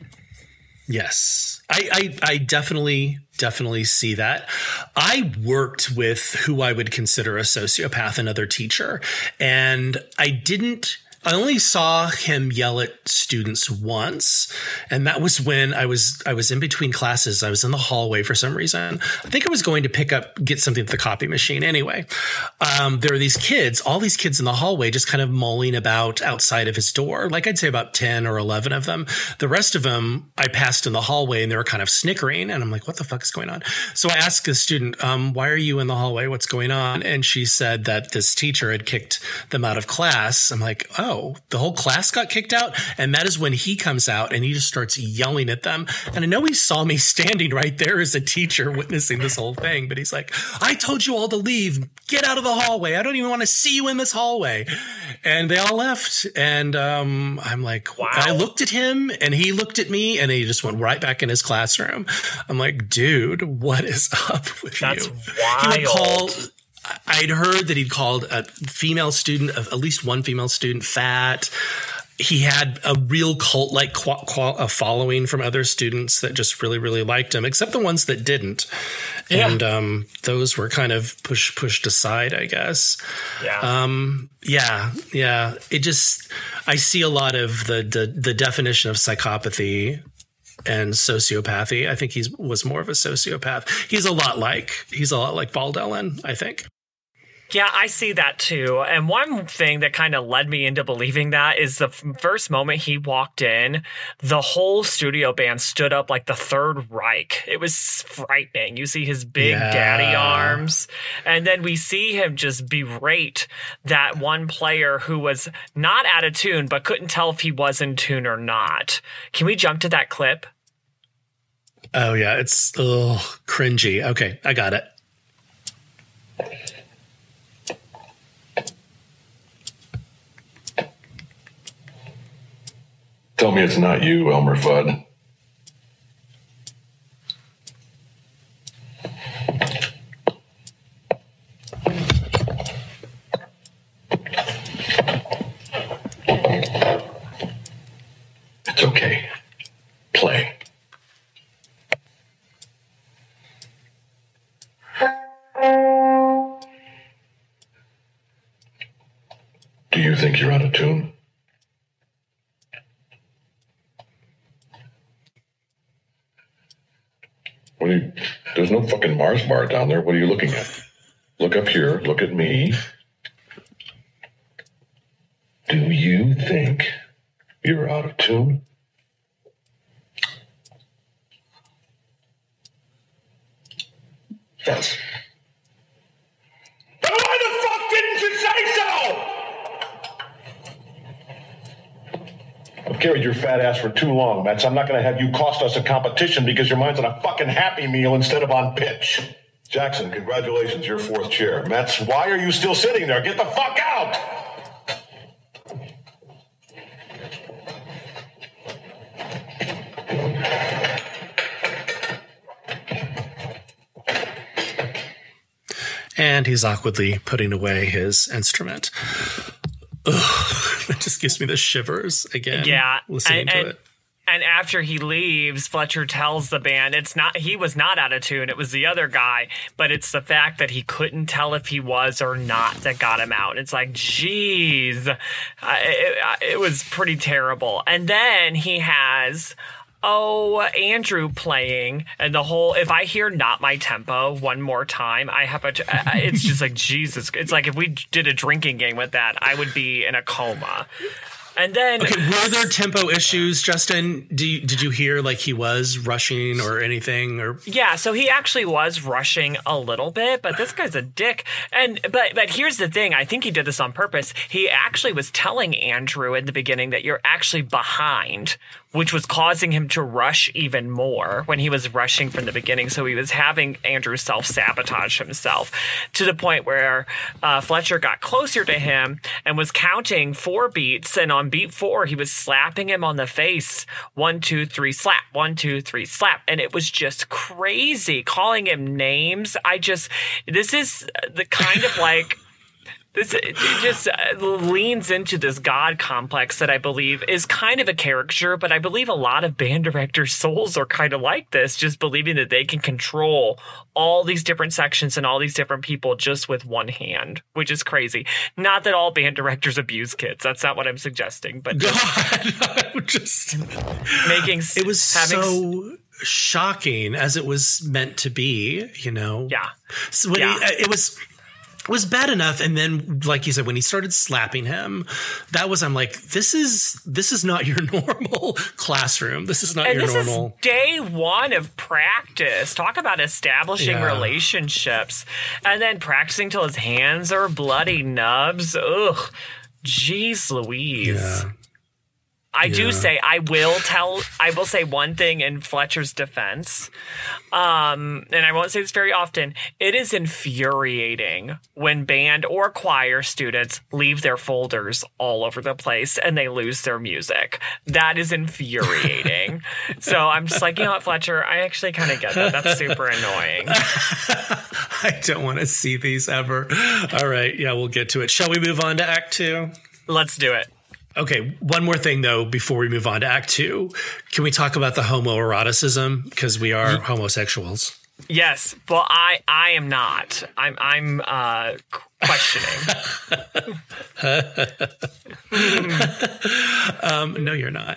Yes, I definitely see that. I worked with who I would consider a sociopath, another teacher, and I only saw him yell at students once, and that was when I was in between classes. I was in the hallway for some reason. I think I was going to get something at the copy machine. Anyway, there are all these kids in the hallway just kind of mulling about outside of his door. Like I'd say about 10 or 11 of them. The rest of them I passed in the hallway and they were kind of snickering, and I'm like, what the fuck is going on? So I asked the student, why are you in the hallway? What's going on? And she said that this teacher had kicked them out of class. I'm like, oh, the whole class got kicked out. And that is when he comes out and he just starts yelling at them. And I know he saw me standing right there as a teacher witnessing this whole thing, but he's like, I told you all to leave. Get out of the hallway. I don't even want to see you in this hallway. And they all left. And I'm like, wow. I looked at him and he looked at me and he just went right back in his classroom. I'm like, dude, what is up with you? That's wild. He would call... I'd heard that he'd called a female student, at least one female student, fat. He had a real cult-like following from other students that just really, really liked him, except the ones that didn't. Yeah. And those were kind of pushed aside, I guess. Yeah. It just, I see a lot of the definition of psychopathy and sociopathy. I think he was more of a sociopath. He's a lot like Bald Ellen, I think. Yeah, I see that too. And one thing that kind of led me into believing that is the first moment he walked in, the whole studio band stood up like the Third Reich. It was frightening. You see his big daddy arms, and then we see him just berate that one player who was not out of tune, but couldn't tell if he was in tune or not. Can we jump to that clip? Oh, yeah. It's cringy. Okay, I got it. Tell me it's not you, Elmer Fudd. It's okay. Play. Do you think you're out of tune? There's no fucking Mars bar down there. What are you looking at? Look up here. Look at me. Do you think you're out of tune? Yes. I've carried your fat ass for too long, Mets. I'm not going to have you cost us a competition because your mind's on a fucking Happy Meal instead of on pitch. Jackson, congratulations, you're fourth chair. Mets, why are you still sitting there? Get the fuck out! And he's awkwardly putting away his instrument. Ugh, that just gives me the shivers again. Yeah, listening to it. And after he leaves, Fletcher tells the band he was not out of tune. It was the other guy, but it's the fact that he couldn't tell if he was or not that got him out. It's like, geez, it was pretty terrible. And then he has Andrew playing, and the whole, if I hear Not My Tempo one more time, it's just like, Jesus. It's like if we did a drinking game with that, I would be in a coma. And then, were there tempo issues, Justin? Did you hear like he was rushing or anything? Or yeah, so he actually was rushing a little bit, but this guy's a dick. But here's the thing: I think he did this on purpose. He actually was telling Andrew in the beginning that you're actually behind, which was causing him to rush even more when he was rushing from the beginning. So he was having Andrew self-sabotage himself to the point where Fletcher got closer to him and was counting 4 beats. And on beat 4, he was slapping him on the face. 1, 2, 3, slap. 1, 2, 3, slap. And it was just crazy, calling him names. This is the kind of like... It just leans into this God complex that I believe is kind of a caricature, but I believe a lot of band directors' souls are kind of like this, just believing that they can control all these different sections and all these different people just with one hand, which is crazy. Not that all band directors abuse kids. That's not what I'm suggesting, but just making it was so shocking as it was meant to be, you know? Yeah. So it was bad enough, and then, like you said, when he started slapping him, I'm like, this is not your normal classroom. This is not your normal. Is day one of practice. Talk about establishing relationships, and then practicing till his hands are bloody nubs. Ugh, jeez, Louise. Yeah. I will say one thing in Fletcher's defense, and I won't say this very often. It is infuriating when band or choir students leave their folders all over the place and they lose their music. That is infuriating. So I'm just like, you know what, Fletcher, I actually kind of get that. That's super annoying. I don't want to see these ever. All right. Yeah, we'll get to it. Shall we move on to Act 2? Let's do it. Okay, one more thing, though, before we move on to Act 2. Can we talk about the homoeroticism? Because we are homosexuals. Yes, but I am not. I'm questioning. No, you're not.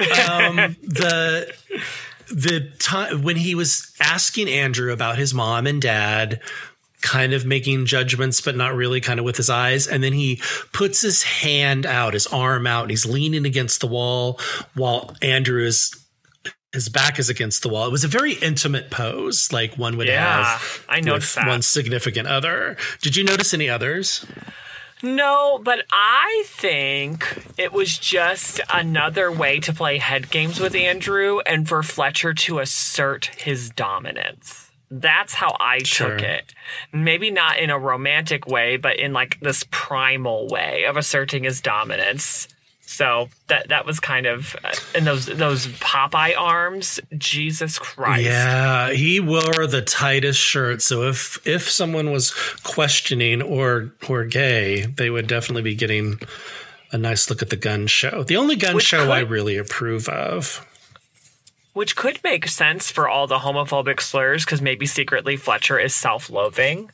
The time when he was asking Andrew about his mom and dad, kind of making judgments, but not really, kind of with his eyes. And then he puts his hand out, his arm out, and he's leaning against the wall while his back is against the wall. It was a very intimate pose, like one would have I noticed with that. one significant other. Did you notice any others? No, but I think it was just another way to play head games with Andrew and for Fletcher to assert his dominance. That's how I took it. Maybe not in a romantic way, but in like this primal way of asserting his dominance. So that was kind of in those Popeye arms. Jesus Christ. Yeah, he wore the tightest shirt. So if someone was questioning or gay, they would definitely be getting a nice look at the gun show. The only gun show I really approve of. Which could make sense for all the homophobic slurs, because maybe secretly Fletcher is self-loathing.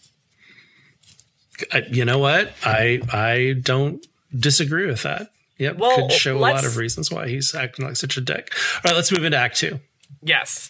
You know what? I don't disagree with that. Yep, could show a lot of reasons why he's acting like such a dick. All right, let's move into Act 2. Yes.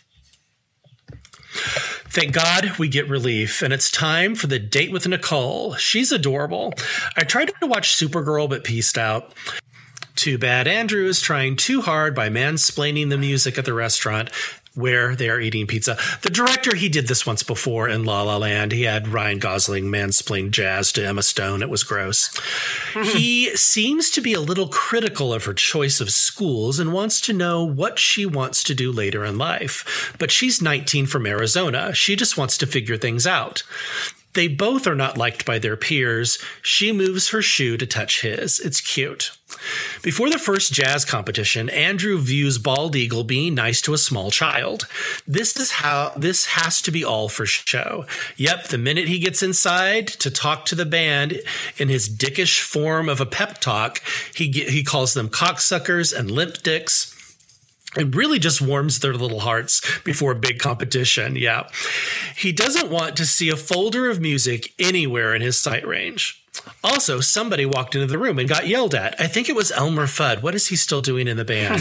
Thank God we get relief, and it's time for the date with Nicole. She's adorable. I tried to watch Supergirl, but pieced out. Too bad Andrew is trying too hard by mansplaining the music at the restaurant. where they are eating pizza. The director, he did this once before in La La Land. He had Ryan Gosling mansplain jazz to Emma Stone. It was gross. He seems to be a little critical of her choice of schools and wants to know what she wants to do later in life. But she's 19 from Arizona. She just wants to figure things out. They both are not liked by their peers. She moves her shoe to touch his. It's cute. Before the first jazz competition, Andrew views Bald Eagle being nice to a small child. This has to be all for show. Yep, the minute he gets inside to talk to the band in his dickish form of a pep talk, he calls them cocksuckers and limp dicks. It really just warms their little hearts before a big competition. Yeah. He doesn't want to see a folder of music anywhere in his sight range. Also, somebody walked into the room and got yelled at. I think it was Elmer Fudd. What is he still doing in the band?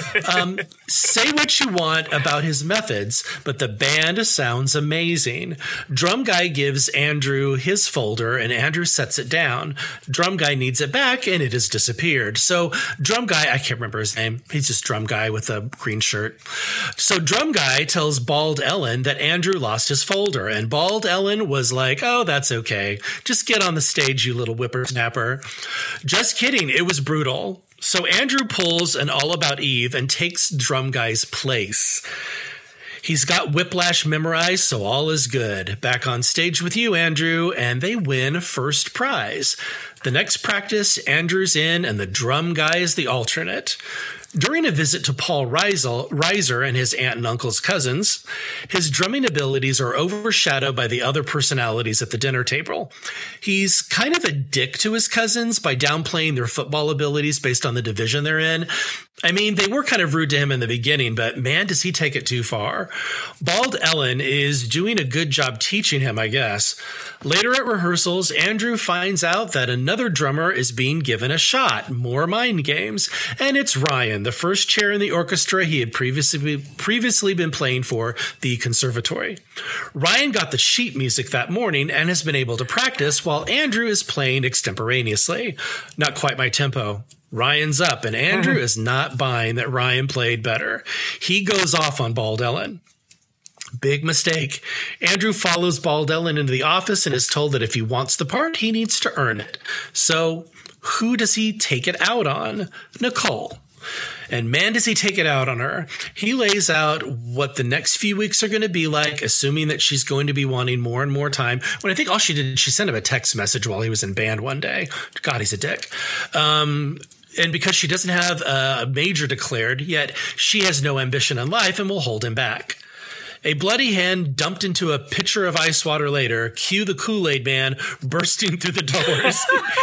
Say what you want about his methods, but the band sounds amazing. Drum guy gives Andrew his folder, and Andrew sets it down. Drum guy needs it back, and it has disappeared. So drum guy, I can't remember his name. He's just drum guy with a green shirt. So drum guy tells Bald Ellen that Andrew lost his folder, and Bald Ellen was like, oh, that's okay. Just get on the stage, you little whippersnapper. Just kidding. It was brutal. So Andrew pulls an All About Eve and takes drum guy's place. He's got Whiplash memorized, so all is good. Back on stage with you, Andrew, and they win first prize. The next practice, Andrew's in, and the drum guy is the alternate. During a visit to Paul Reiser and his aunt and uncle's cousins, his drumming abilities are overshadowed by the other personalities at the dinner table. He's kind of a dick to his cousins by downplaying their football abilities based on the division they're in. I mean, they were kind of rude to him in the beginning, but man, does he take it too far. Bald Ellen is doing a good job teaching him, I guess. Later at rehearsals, Andrew finds out that another drummer is being given a shot. More mind games. And it's Ryan, the first chair in the orchestra he had previously been playing for the conservatory. Ryan got the sheet music that morning and has been able to practice while Andrew is playing extemporaneously. Not quite my tempo. Ryan's up, and Andrew is not buying that Ryan played better. He goes off on Bald Ellen. Big mistake. Andrew follows Bald Ellen into the office and is told that if he wants the part, he needs to earn it. So who does he take it out on? Nicole. And man, does he take it out on her. He lays out what the next few weeks are going to be like, assuming that she's going to be wanting more and more time. When I think all she did, she sent him a text message while he was in band one day. God, he's a dick. And because she doesn't have a major declared, yet she has no ambition in life and will hold him back. A bloody hand dumped into a pitcher of ice water later. Cue the Kool-Aid man bursting through the doors.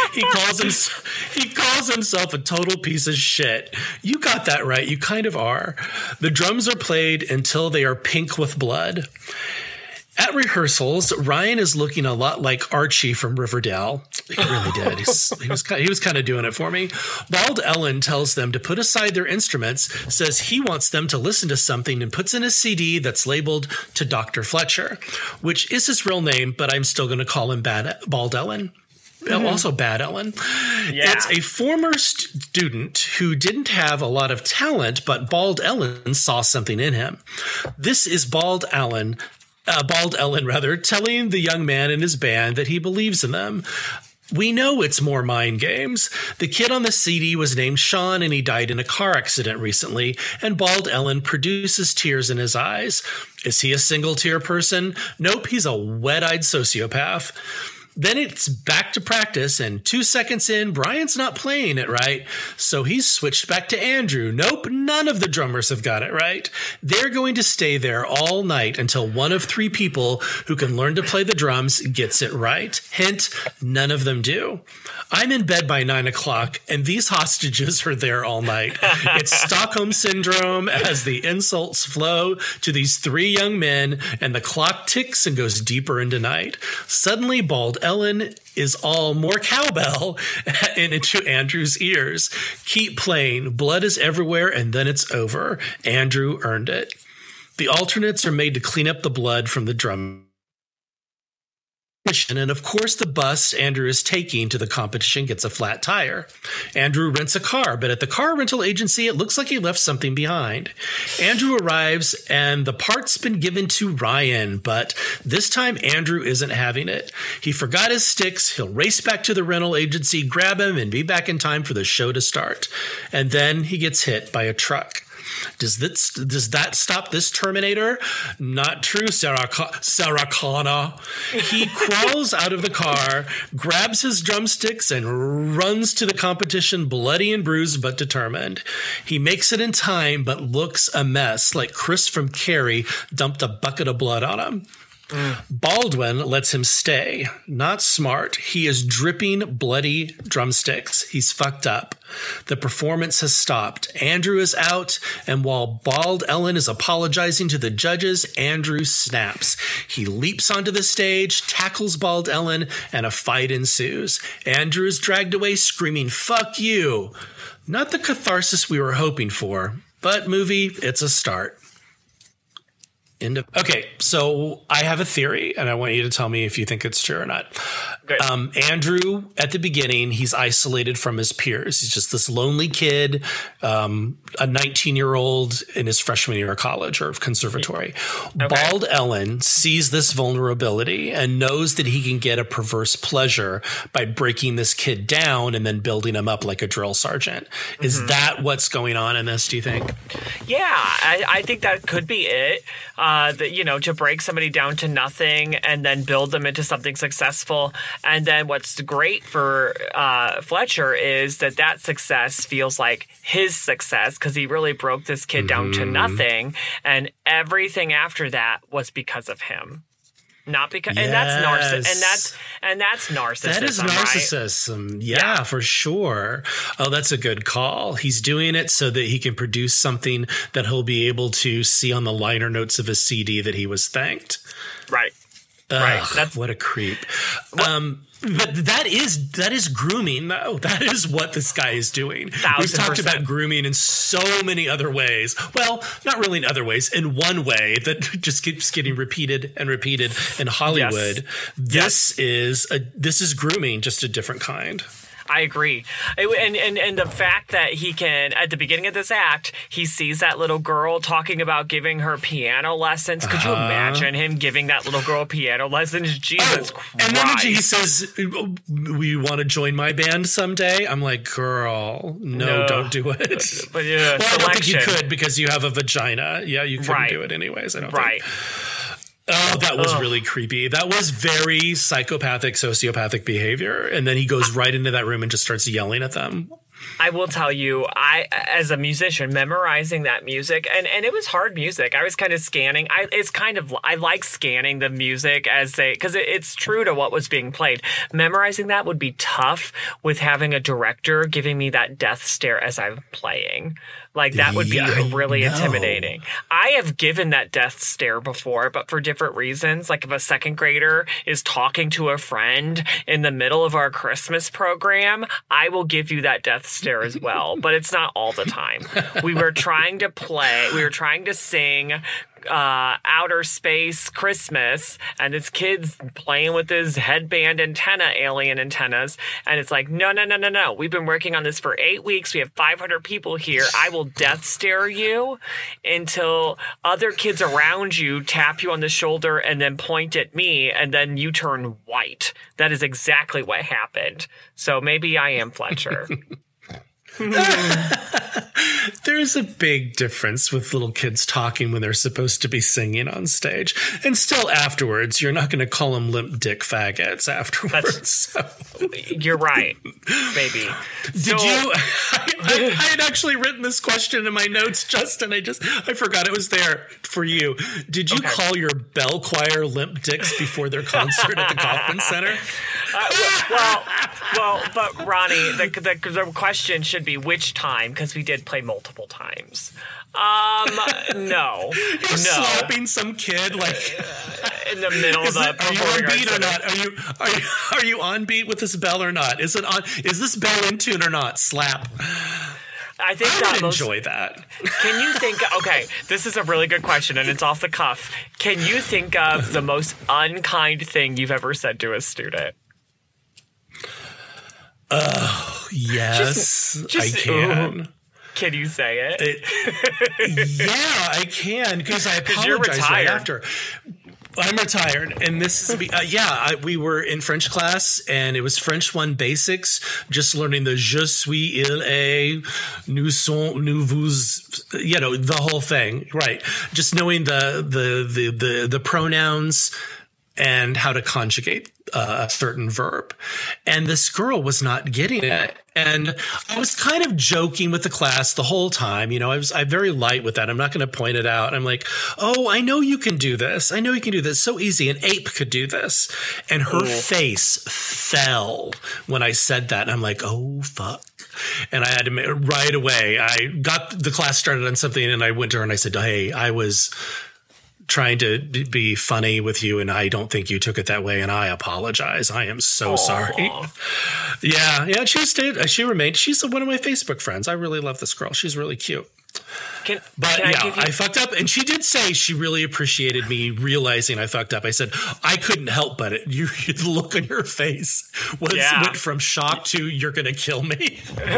He calls himself a total piece of shit. You got that right. You kind of are. The drums are played until they are pink with blood. At rehearsals, Ryan is looking a lot like Archie from Riverdale. He really did. He was kind of doing it for me. Bald Ellen tells them to put aside their instruments, says he wants them to listen to something, and puts in a CD that's labeled to Dr. Fletcher, which is his real name, but I'm still going to call him Bald Ellen. Also Bad Ellen. Yeah. It's a former student who didn't have a lot of talent, but Bald Ellen saw something in him. This is Bald Ellen, telling the young man in his band that he believes in them. We know it's more mind games. The kid on the CD was named Sean, and he died in a car accident recently, and Bald Ellen produces tears in his eyes. Is he a single-tear person? Nope, he's a wet-eyed sociopath. Then it's back to practice, and 2 seconds in, Brian's not playing it right, so he's switched back to Andrew. Nope, none of the drummers have got it right. They're going to stay there all night until one of 3 people who can learn to play the drums gets it right. Hint, none of them do. I'm in bed by 9 o'clock, and these hostages are there all night. It's Stockholm Syndrome as the insults flow to these 3 young men, and the clock ticks and goes deeper into night. Suddenly, Bald Ellen is all more cowbell and into Andrew's ears. Keep playing. Blood is everywhere, and then it's over. Andrew earned it. The alternates are made to clean up the blood from the drum And of course, the bus Andrew is taking to the competition gets a flat tire. Andrew rents a car, but at the car rental agency, it looks like he left something behind. Andrew arrives, and the part's been given to Ryan, but this time Andrew isn't having it. He forgot his sticks. He'll race back to the rental agency, grab him, and be back in time for the show to start. And then he gets hit by a truck. Does that stop this Terminator? Not true, Sarah Connor. He crawls out of the car, grabs his drumsticks, and runs to the competition bloody and bruised but determined. He makes it in time but looks a mess, like Chris from Carrie dumped a bucket of blood on him. Baldwin lets him stay. Not smart. He is dripping bloody drumsticks. He's fucked up. The performance has stopped. Andrew is out, and while Bald Ellen is apologizing to the judges, Andrew snaps. He leaps onto the stage, tackles Bald Ellen, and a fight ensues. Andrew is dragged away screaming, "Fuck you!" Not the catharsis we were hoping for, but movie, it's a start. Okay, so I have a theory, and I want you to tell me if you think it's true or not. Andrew, at the beginning, he's isolated from his peers. He's just this lonely kid, a 19-year-old in his freshman year of college or conservatory. Okay. Bald Ellen sees this vulnerability and knows that he can get a perverse pleasure by breaking this kid down and then building him up like a drill sergeant. Mm-hmm. Is that what's going on in this, do you think? Yeah, I think that could be it. To break somebody down to nothing and then build them into something successful. And then what's great for Fletcher is that success feels like his success because he really broke this kid down to nothing. And everything after that was because of him. Not because, yes. and that's narcissism. That is narcissism. Right? Yeah, for sure. Oh, that's a good call. He's doing it so that he can produce something that he'll be able to see on the liner notes of his CD that he was thanked. Right. Ugh, right. That's what a creep. But that is grooming, though. That is what this guy is doing. 1000%. We've talked about grooming in so many other ways. Well, not really in other ways. In one way that just keeps getting repeated and repeated in Hollywood. Yes. This is grooming, just a different kind. I agree. And the fact that he can, at the beginning of this act, he sees that little girl talking about giving her piano lessons. Could you imagine him giving that little girl piano lessons? Jesus Christ. And then he says, "We want to join my band someday?" I'm like, girl, no, don't do it. But I don't think you could because you have a vagina. Yeah, you couldn't do it anyways, I don't think. Oh, that was really creepy. That was very psychopathic, sociopathic behavior. And then he goes right into that room and just starts yelling at them. I will tell you, as a musician, memorizing that music, and it was hard music. I was kind of scanning. I like scanning the music because it's true to what was being played. Memorizing that would be tough with having a director giving me that death stare as I'm playing. Like, that would be really intimidating. I have given that death stare before, but for different reasons. Like, if a second grader is talking to a friend in the middle of our Christmas program, I will give you that death stare as well. But it's not all the time. We were trying to sing Outer Space Christmas, and this kid's playing with his headband alien antennas, and it's like, no. We've been working on this for 8 weeks. We have 500 people here. I will death stare you until other kids around you tap you on the shoulder and then point at me, and then you turn white. That is exactly what happened. So maybe I am Fletcher. There's a big difference with little kids talking when they're supposed to be singing on stage. And still afterwards, you're not going to call them limp dick faggots afterwards. You're right. Maybe. Did you? I had actually written this question in my notes, Justin. I forgot it was there for you. Did you call your bell choir limp dicks before their concert at the Kauffman Center? But Ronnie, the question should be which time, because we did play multiple times. No. You're slapping some kid like in the middle of the. Are you on beat or not? Are you on beat with this bell or not? Is this bell in tune or not? Slap. I think I would enjoy that. Can you think? Okay, this is a really good question, and it's off the cuff. Can you think of the most unkind thing you've ever said to a student? Yes, I can. Can you say it? Yeah, I can, because I apologize right after. I'm retired, and this is we were in French class, and it was French 1 basics, just learning the je suis, il est, nous sommes, nous vous, the whole thing, right? Just knowing the pronouns and how to conjugate a certain verb. And this girl was not getting it. And I was kind of joking with the class the whole time. I'm very light with that. I'm not going to point it out. I'm like, oh, I know you can do this. I know you can do this. So easy. An ape could do this. And her face fell when I said that. And I'm like, oh, fuck. And I had to right away. I got the class started on something, and I went to her and I said, hey, I was trying to be funny with you, and I don't think you took it that way, and I apologize. I am so sorry. Yeah, she remained. She's one of my Facebook friends. I really love this girl. She's really cute. I fucked up, and she did say she really appreciated me realizing I fucked up. I said, I couldn't help but it. The look on your face went from shock to you're going to kill me.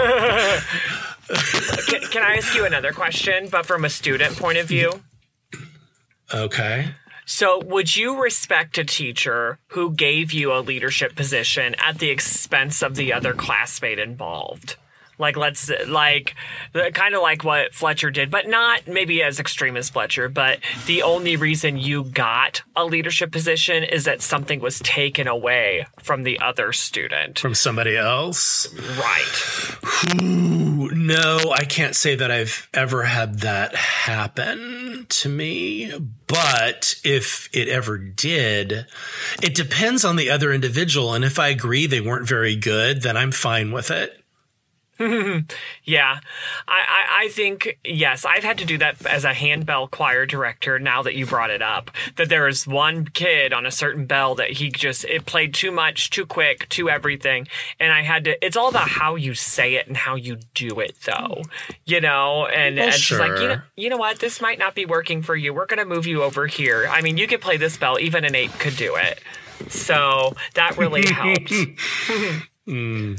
Can I ask you another question, but from a student point of view? Okay. So would you respect a teacher who gave you a leadership position at the expense of the other classmate involved? Kind of like what Fletcher did, but not maybe as extreme as Fletcher, but the only reason you got a leadership position is that something was taken away from the other student. From somebody else? Right. Ooh, no, I can't say that I've ever had that happen to me, but if it ever did, it depends on the other individual, and if I agree they weren't very good, then I'm fine with it. Yeah, I think, yes, I've had to do that as a handbell choir director now that you brought it up, that there is one kid on a certain bell that it played too much, too quick, too everything. And I had to, it's all about how you say it and how you do it though, and it's sure. just like, you know what, this might not be working for you. We're going to move you over here. I mean, you could play this bell, even an ape could do it. So that really helped. The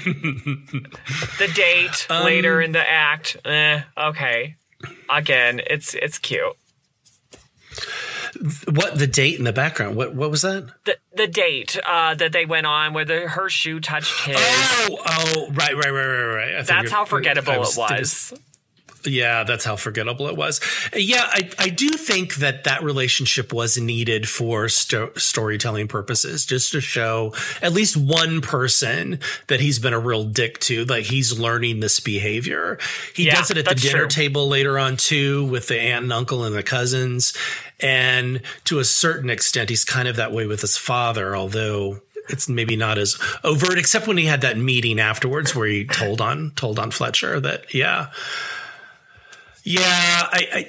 date later in the act, okay. Again, it's cute. What, the date in the background? What was that? The date that they went on where her shoe touched his. Oh, right. That's how forgettable it was. Yeah, that's how forgettable it was. Yeah, I do think that relationship was needed for storytelling purposes, just to show at least one person that he's been a real dick to, like he's learning this behavior. He does it at the dinner table later on too, with the aunt and uncle and the cousins. And to a certain extent, he's kind of that way with his father, although it's maybe not as overt, except when he had that meeting afterwards where he told on Fletcher that, Yeah,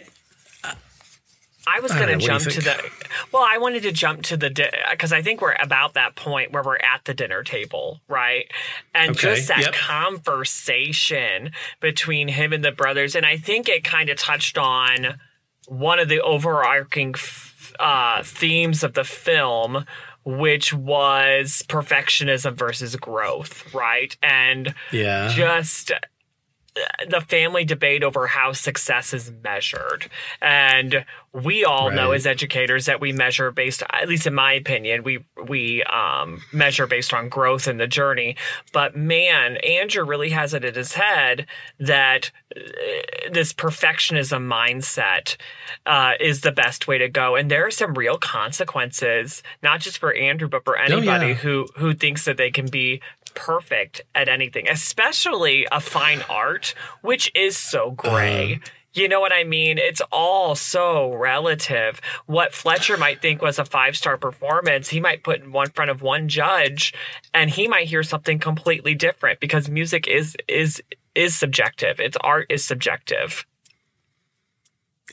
I was going to jump to I wanted to jump to because I think we're about that point where we're at the dinner table, right? And just that conversation between him and the brothers. And I think it kind of touched on one of the overarching themes of the film, which was perfectionism versus growth, right? And just the family debate over how success is measured. And we all know as educators that we measure based, at least in my opinion, we measure based on growth in the journey. But man, Andrew really has it in his head that this perfectionism mindset is the best way to go. And there are some real consequences, not just for Andrew, but for anybody who thinks that they can be perfect at anything, especially a fine art, which is so gray. You know what I mean? It's all so relative. What Fletcher might think was a 5-star performance, he might put in front of one judge, and he might hear something completely different, because music is subjective. Art is subjective.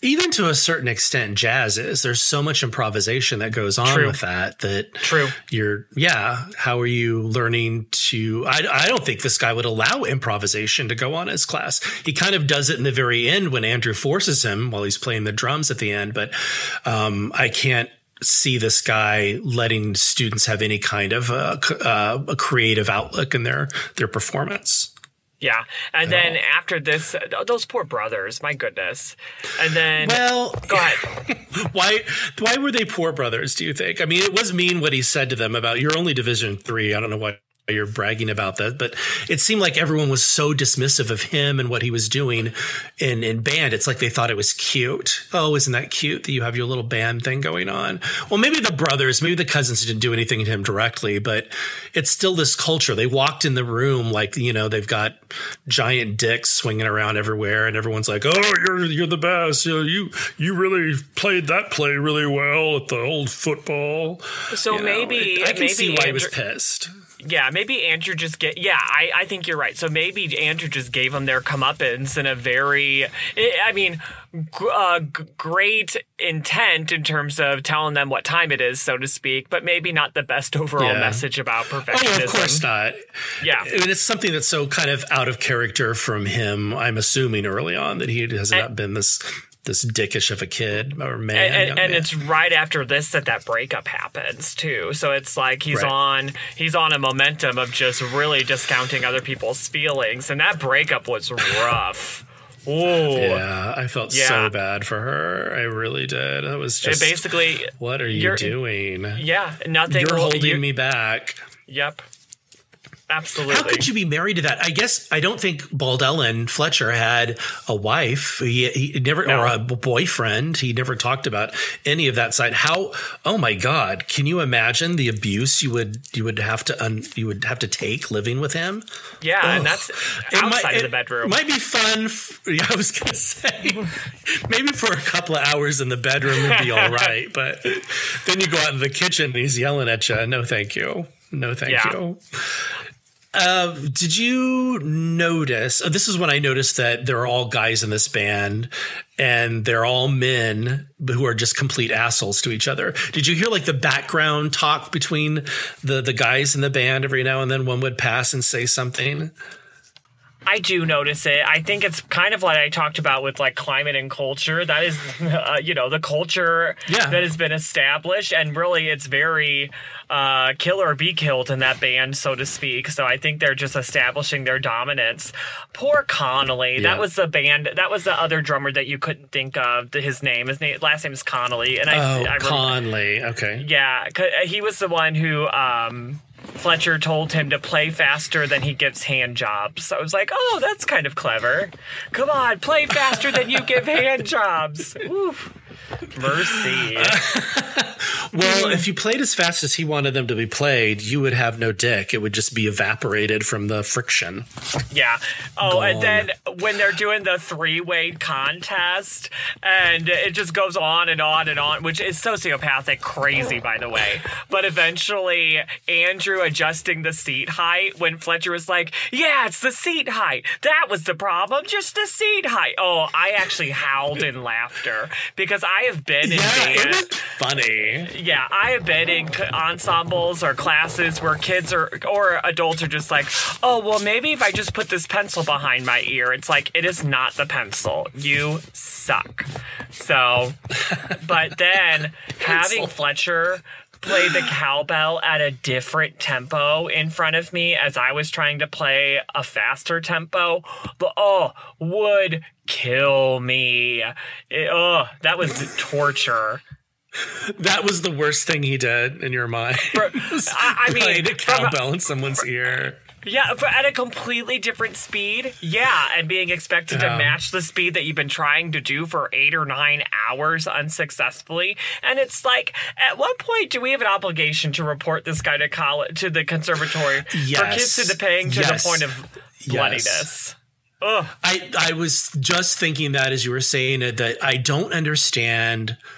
Even to a certain extent, jazz is. There's so much improvisation that goes on with that. True. How are you learning to? I don't think this guy would allow improvisation to go on his class. He kind of does it in the very end when Andrew forces him while he's playing the drums at the end. But I can't see this guy letting students have any kind of a creative outlook in their performance. Yeah. And then after this, those poor brothers, my goodness. And then, well, go ahead. Why were they poor brothers, do you think? I mean, it was mean what he said to them about you're only Division III. I don't know why you're bragging about that, but it seemed like everyone was so dismissive of him and what he was doing in band. It's like they thought it was cute. Oh, isn't that cute that you have your little band thing going on? Well, maybe the cousins didn't do anything to him directly, but it's still this culture. They walked in the room like, they've got giant dicks swinging around everywhere, and everyone's like, "Oh, you're the best. You really played that play really well at the old football." So maybe I can see why he was pissed. Yeah, maybe Andrew just I think you're right. So maybe Andrew just gave them their comeuppance in a very, great intent in terms of telling them what time it is, so to speak, but maybe not the best overall message about perfectionism. Oh, of course not. Yeah. I mean, it's something that's so kind of out of character from him, I'm assuming early on, that he has not been this dickish of a kid or man. And it's right after this that breakup happens too. So it's like he's on a momentum of just really discounting other people's feelings. And that breakup was rough. Ooh. Yeah, I felt so bad for her. I really did. It was just basically, what are you doing? Yeah, nothing. You're holding me back. Yep. Absolutely. How could you be married to that? I guess I don't think Baldellin Fletcher had a wife. He never, or a boyfriend. He never talked about any of that side. Oh my God! Can you imagine the abuse you would have to take living with him? Yeah, ugh. And that's outside of the bedroom. It might be fun. I was gonna say maybe for a couple of hours in the bedroom would be all right, but then you go out in the kitchen and he's yelling at you. No, thank you. No, thank you. Did you notice, this is when I noticed that there are all guys in this band and they're all men who are just complete assholes to each other. Did you hear like the background talk between the guys in the band every now and then? One would pass and say something. I do notice it. I think it's kind of what I talked about with like climate and culture. That is, the culture that has been established, and really it's very kill or be killed in that band, so to speak. So I think they're just establishing their dominance. Poor Connolly. Yeah. That was the band. That was the other drummer that you couldn't think of. His last name is Connolly. And Conley. Okay. Yeah, he was the one who. Fletcher told him to play faster than he gives hand jobs. So I was like, oh, that's kind of clever. Come on, play faster than you give hand jobs. Oof. Mercy. Well, if you played as fast as he wanted them to be played, you would have no dick. It would just be evaporated from the friction. Yeah. Oh, gone. And then when they're doing the three-way contest, and it just goes on and on and on, which is sociopathic crazy, by the way. But eventually, Andrew adjusting the seat height when Fletcher was like, yeah, it's the seat height. That was the problem, just the seat height. Oh, I actually howled in laughter because I have been in band. It was funny. Yeah, I have been in ensembles or classes where kids or adults are just like, oh, well, maybe if I just put this pencil behind my ear. It's like, it is not the pencil. You suck. So, but then having Fletcher play the cowbell at a different tempo in front of me as I was trying to play a faster tempo, would kill me. That was torture. That was the worst thing he did in your mind. Playing a cowbell in someone's ear. Yeah, but at a completely different speed. Yeah, and being expected to match the speed that you've been trying to do for 8 or 9 hours unsuccessfully. And it's like, at what point do we have an obligation to report this guy to college, to the conservatory for kids to the paying to the point of bloodiness? Ugh. I was just thinking that as you were saying it, that I don't understand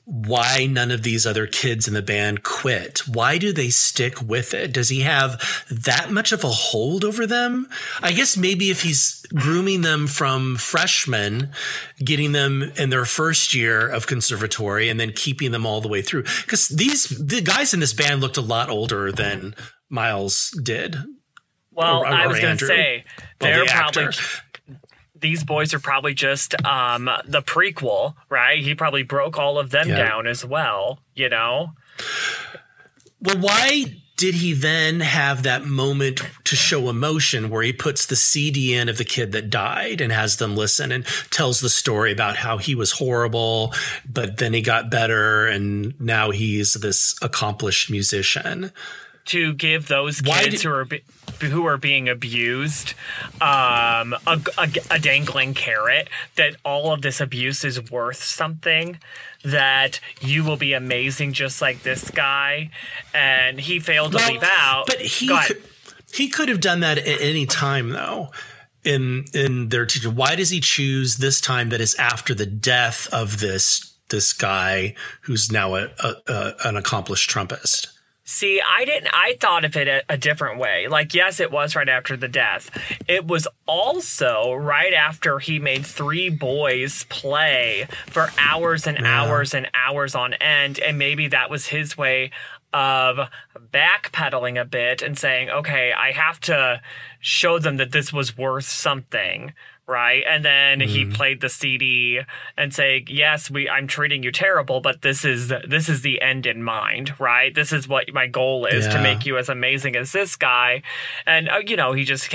why none of these other kids in the band quit. Why do they stick with it? Does he have that much of a hold over them? I guess maybe if he's grooming them from freshmen, getting them in their first year of conservatory and then keeping them all the way through. Because the guys in this band looked a lot older than Miles did. Well, I was going to say, they're probably... These boys are probably just the prequel, right? He probably broke all of them down as well, you know? Well, why did he then have that moment to show emotion where he puts the CD in of the kid that died and has them listen and tells the story about how he was horrible, but then he got better and now he's this accomplished musician? To give those kids who are being abused a dangling carrot that all of this abuse is worth something, that you will be amazing just like this guy, and he failed to leave out. But he could have done that at any time, though. In their teacher, why does he choose this time that is after the death of this guy who's now an accomplished trumpist? See, I thought of it a different way. Like, yes, it was right after the death. It was also right after he made 3 boys play for hours and hours and hours on end. And maybe that was his way of backpedaling a bit and saying, okay, I have to show them that this was worth something. Right. And then he played the CD and saying, yes, I'm treating you terrible, but this is the end in mind. Right. This is what my goal is, to make you as amazing as this guy. And, he just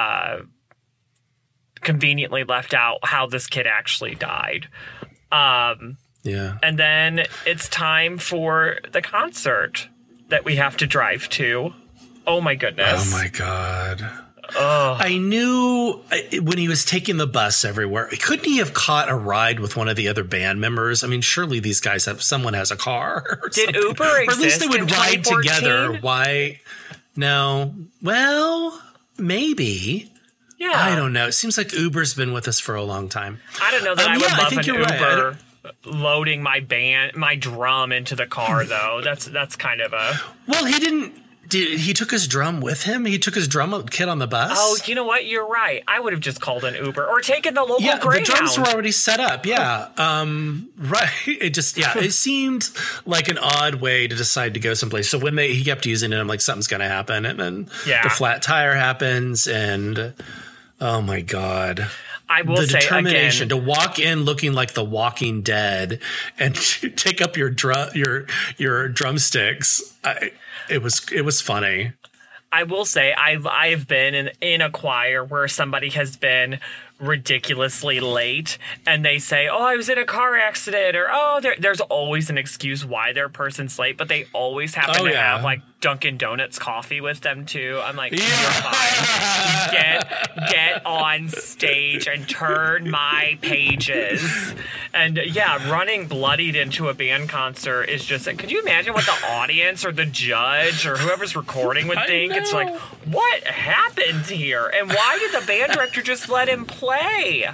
conveniently left out how this kid actually died. And then it's time for the concert that we have to drive to. Oh, my goodness. Oh, my God. I knew when he was taking the bus everywhere, couldn't he have caught a ride with one of the other band members? I mean, surely these guys someone has a car. Did Uber exist? Or at least they would ride together. Why? No. Well, maybe. Yeah. I don't know. It seems like Uber's been with us for a long time. I don't know that I would love an Uber loading my drum into the car, though. That's kind of a... Well, he didn't... He took his drum with him? He took his drum kit on the bus? Oh, you know what? You're right. I would have just called an Uber or taken the local Greyhound. The drums were already set up. Yeah. Right. It just, it seemed like an odd way to decide to go someplace. So when he kept using it, I'm like, something's going to happen. And then the flat tire happens and, oh my God. I will say determination to walk in looking like the Walking Dead and take up your drumsticks. It was funny. I will say I've been in a choir where somebody has been ridiculously late and they say, oh, I was in a car accident, or there's always an excuse why their person's late, but they always happen to have like Dunkin' Donuts coffee with them too. I'm like, you're fine. Get on stage and turn my pages. And running bloodied into a band concert is just, could you imagine what the audience or the judge or whoever's recording would think? It's like, what happened here? And why did the band director just let him play?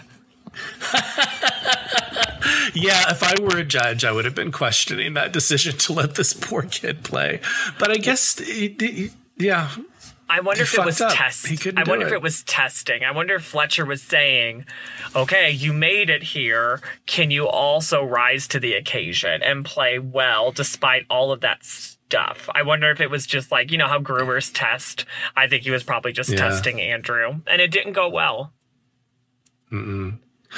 If I were a judge, I would have been questioning that decision to let this poor kid play. But I guess, I wonder if it was testing. I wonder if it was testing. I wonder if Fletcher was saying, okay, you made it here. Can you also rise to the occasion and play well despite all of that stuff? I wonder if it was just like, how groomers test. I think he was probably just testing Andrew. And it didn't go well. Mm-mm.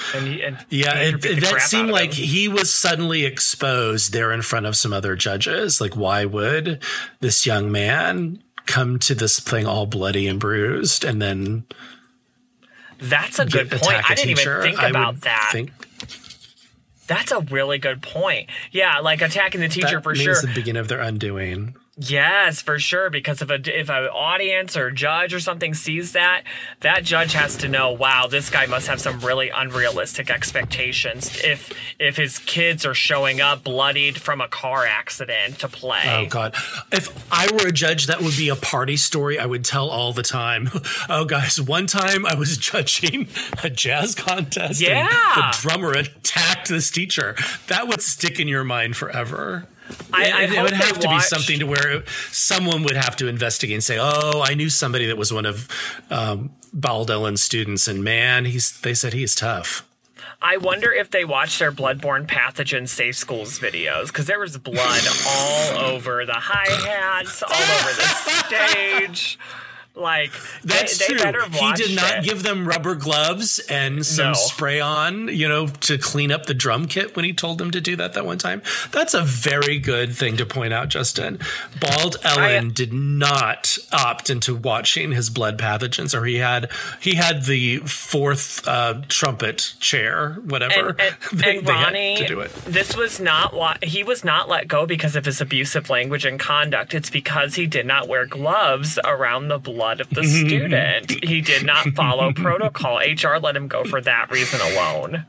That seemed like he was suddenly exposed there in front of some other judges. Like, why would this young man come to this thing all bloody and bruised and then... That's a good point. I didn't even think about that. That's a really good point. Yeah, like attacking the teacher for sure. That means the beginning of their undoing. Yes, for sure. Because if an audience or judge or something sees that judge has to know, wow, this guy must have some really unrealistic expectations. If his kids are showing up bloodied from a car accident to play. Oh God! If I were a judge, that would be a party story I would tell all the time. Oh, guys, one time I was judging a jazz contest. Yeah. And the drummer attacked to this teacher, that would stick in your mind forever. It would have to be something to where someone would have to investigate and say, oh, I knew somebody that was one of Bald Ellen's students, and man, they said he's tough. I wonder if they watched their Bloodborne Pathogen Safe Schools videos, because there was blood all over the hi-hats, all over the stage. Like, that's they true. Better have watched He did not give them rubber gloves and some spray on, to clean up the drum kit when he told them to do that one time. That's a very good thing to point out, Justin. Bald Ellen did not opt into watching his blood pathogens, or he had the fourth trumpet chair, whatever. And Ronnie, to do it. This was not he was not let go because of his abusive language and conduct. It's because he did not wear gloves around the blood of the student. He did not follow protocol. HR let him go for that reason alone.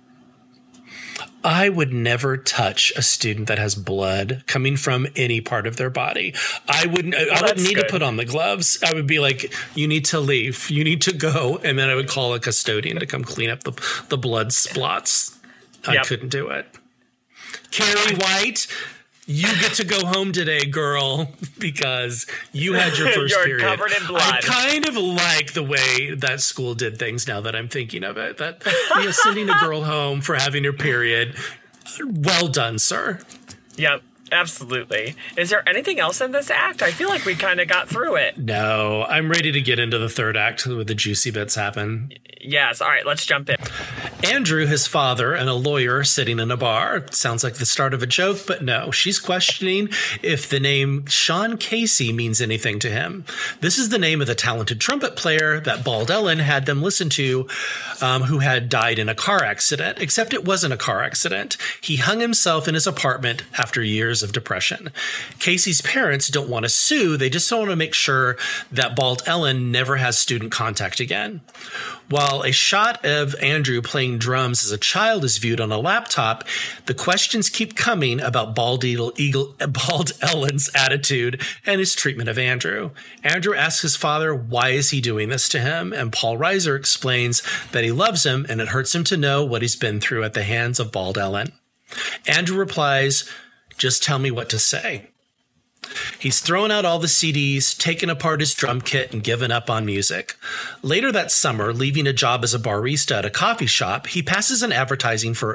I would never touch a student that has blood coming from any part of their body. I wouldn't need to put on the gloves. I would be like, you need to leave. You need to go. And then I would call a custodian to come clean up the blood splots. I couldn't do it. Carrie White, you get to go home today, girl, because you had your first You're period. Covered in blood. I kind of like the way that school did things now that I'm thinking of it. That sending a girl home for having her period. Well done, sir. Yep, absolutely. Is there anything else in this act? I feel like we kind of got through it. No, I'm ready to get into the third act where the juicy bits happen. Yes, all right, let's jump in. Andrew, his father, and a lawyer sitting in a bar. Sounds like the start of a joke, but no. She's questioning if the name Sean Casey means anything to him. This is the name of the talented trumpet player that Bald Ellen had them listen to, who had died in a car accident, except it wasn't a car accident. He hung himself in his apartment after years of depression. Casey's parents don't want to sue. They just want to make sure that Bald Ellen never has student contact again. While a shot of Andrew playing drums as a child is viewed on a laptop, the questions keep coming about Bald Ellen's attitude and his treatment of Andrew. Andrew asks his father, why is he doing this to him? And Paul Reiser explains that he loves him and it hurts him to know what he's been through at the hands of Bald Ellen. Andrew replies, just tell me what to say. He's thrown out all the CDs, taken apart his drum kit, and given up on music. Later that summer, leaving a job as a barista at a coffee shop, he passes an advertisement for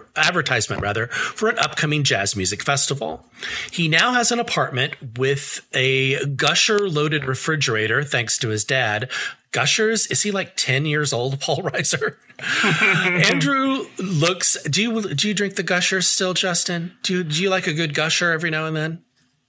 an upcoming jazz music festival. He now has an apartment with a Gusher-loaded refrigerator, thanks to his dad. Gushers? Is he like 10 years old, Paul Reiser? Andrew looks... Do you drink the Gushers still, Justin? Do you like a good Gusher every now and then?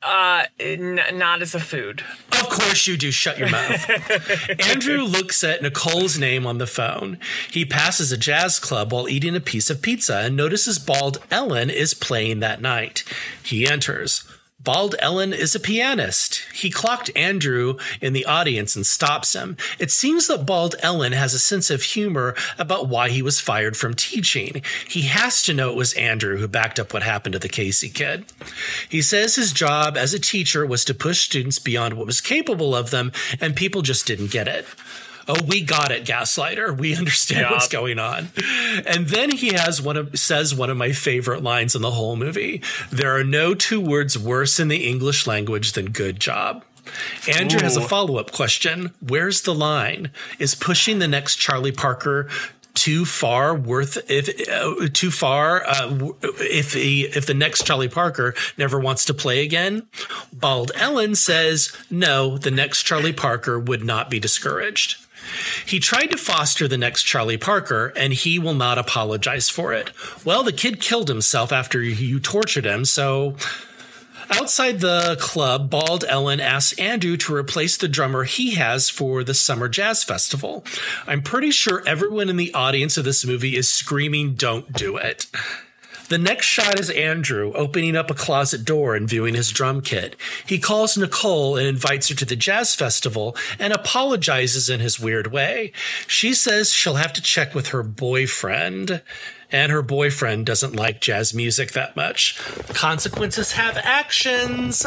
Not as a food. Of course you do. Shut your mouth. Andrew looks at Nicole's name on the phone. He passes a jazz club while eating a piece of pizza and notices Bald Ellen is playing that night. He enters. Bald Ellen is a pianist. He clocked Andrew in the audience and stops him. It seems that Bald Ellen has a sense of humor about why he was fired from teaching. He has to know it was Andrew who backed up what happened to the Casey kid. He says his job as a teacher was to push students beyond what was capable of them, and people just didn't get it. Oh, we got it, gaslighter. We understand what's going on. And then he says one of my favorite lines in the whole movie. There are no two words worse in the English language than good job. Andrew has a follow-up question. Where's the line? Is pushing the next Charlie Parker too far if the next Charlie Parker never wants to play again? Bald Ellen says, no, the next Charlie Parker would not be discouraged. He tried to foster the next Charlie Parker, and he will not apologize for it. Well, the kid killed himself after you tortured him, so... Outside the club, Bald Ellen asks Andrew to replace the drummer he has for the Summer Jazz Festival. I'm pretty sure everyone in the audience of this movie is screaming, don't do it. The next shot is Andrew opening up a closet door and viewing his drum kit. He calls Nicole and invites her to the jazz festival and apologizes in his weird way. She says she'll have to check with her boyfriend, and her boyfriend doesn't like jazz music that much. Consequences have actions.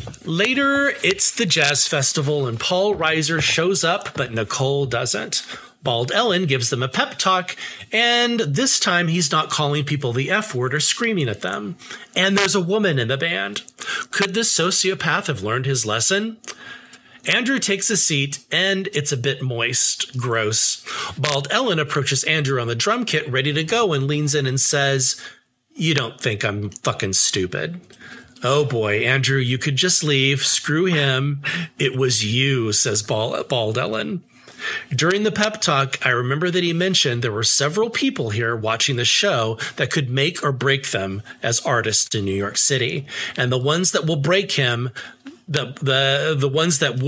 Later, it's the jazz festival and Paul Reiser shows up, but Nicole doesn't. Bald Ellen gives them a pep talk, and this time he's not calling people the F word or screaming at them. And there's a woman in the band. Could this sociopath have learned his lesson? Andrew takes a seat, and it's a bit moist. Gross. Bald Ellen approaches Andrew on the drum kit, ready to go, and leans in and says, "You don't think I'm fucking stupid?" "Oh boy, Andrew, you could just leave. Screw him. It was you," says Bald Ellen. During the pep talk, I remember that he mentioned there were several people here watching the show that could make or break them as artists in New York City. And the ones that will break him, the ones that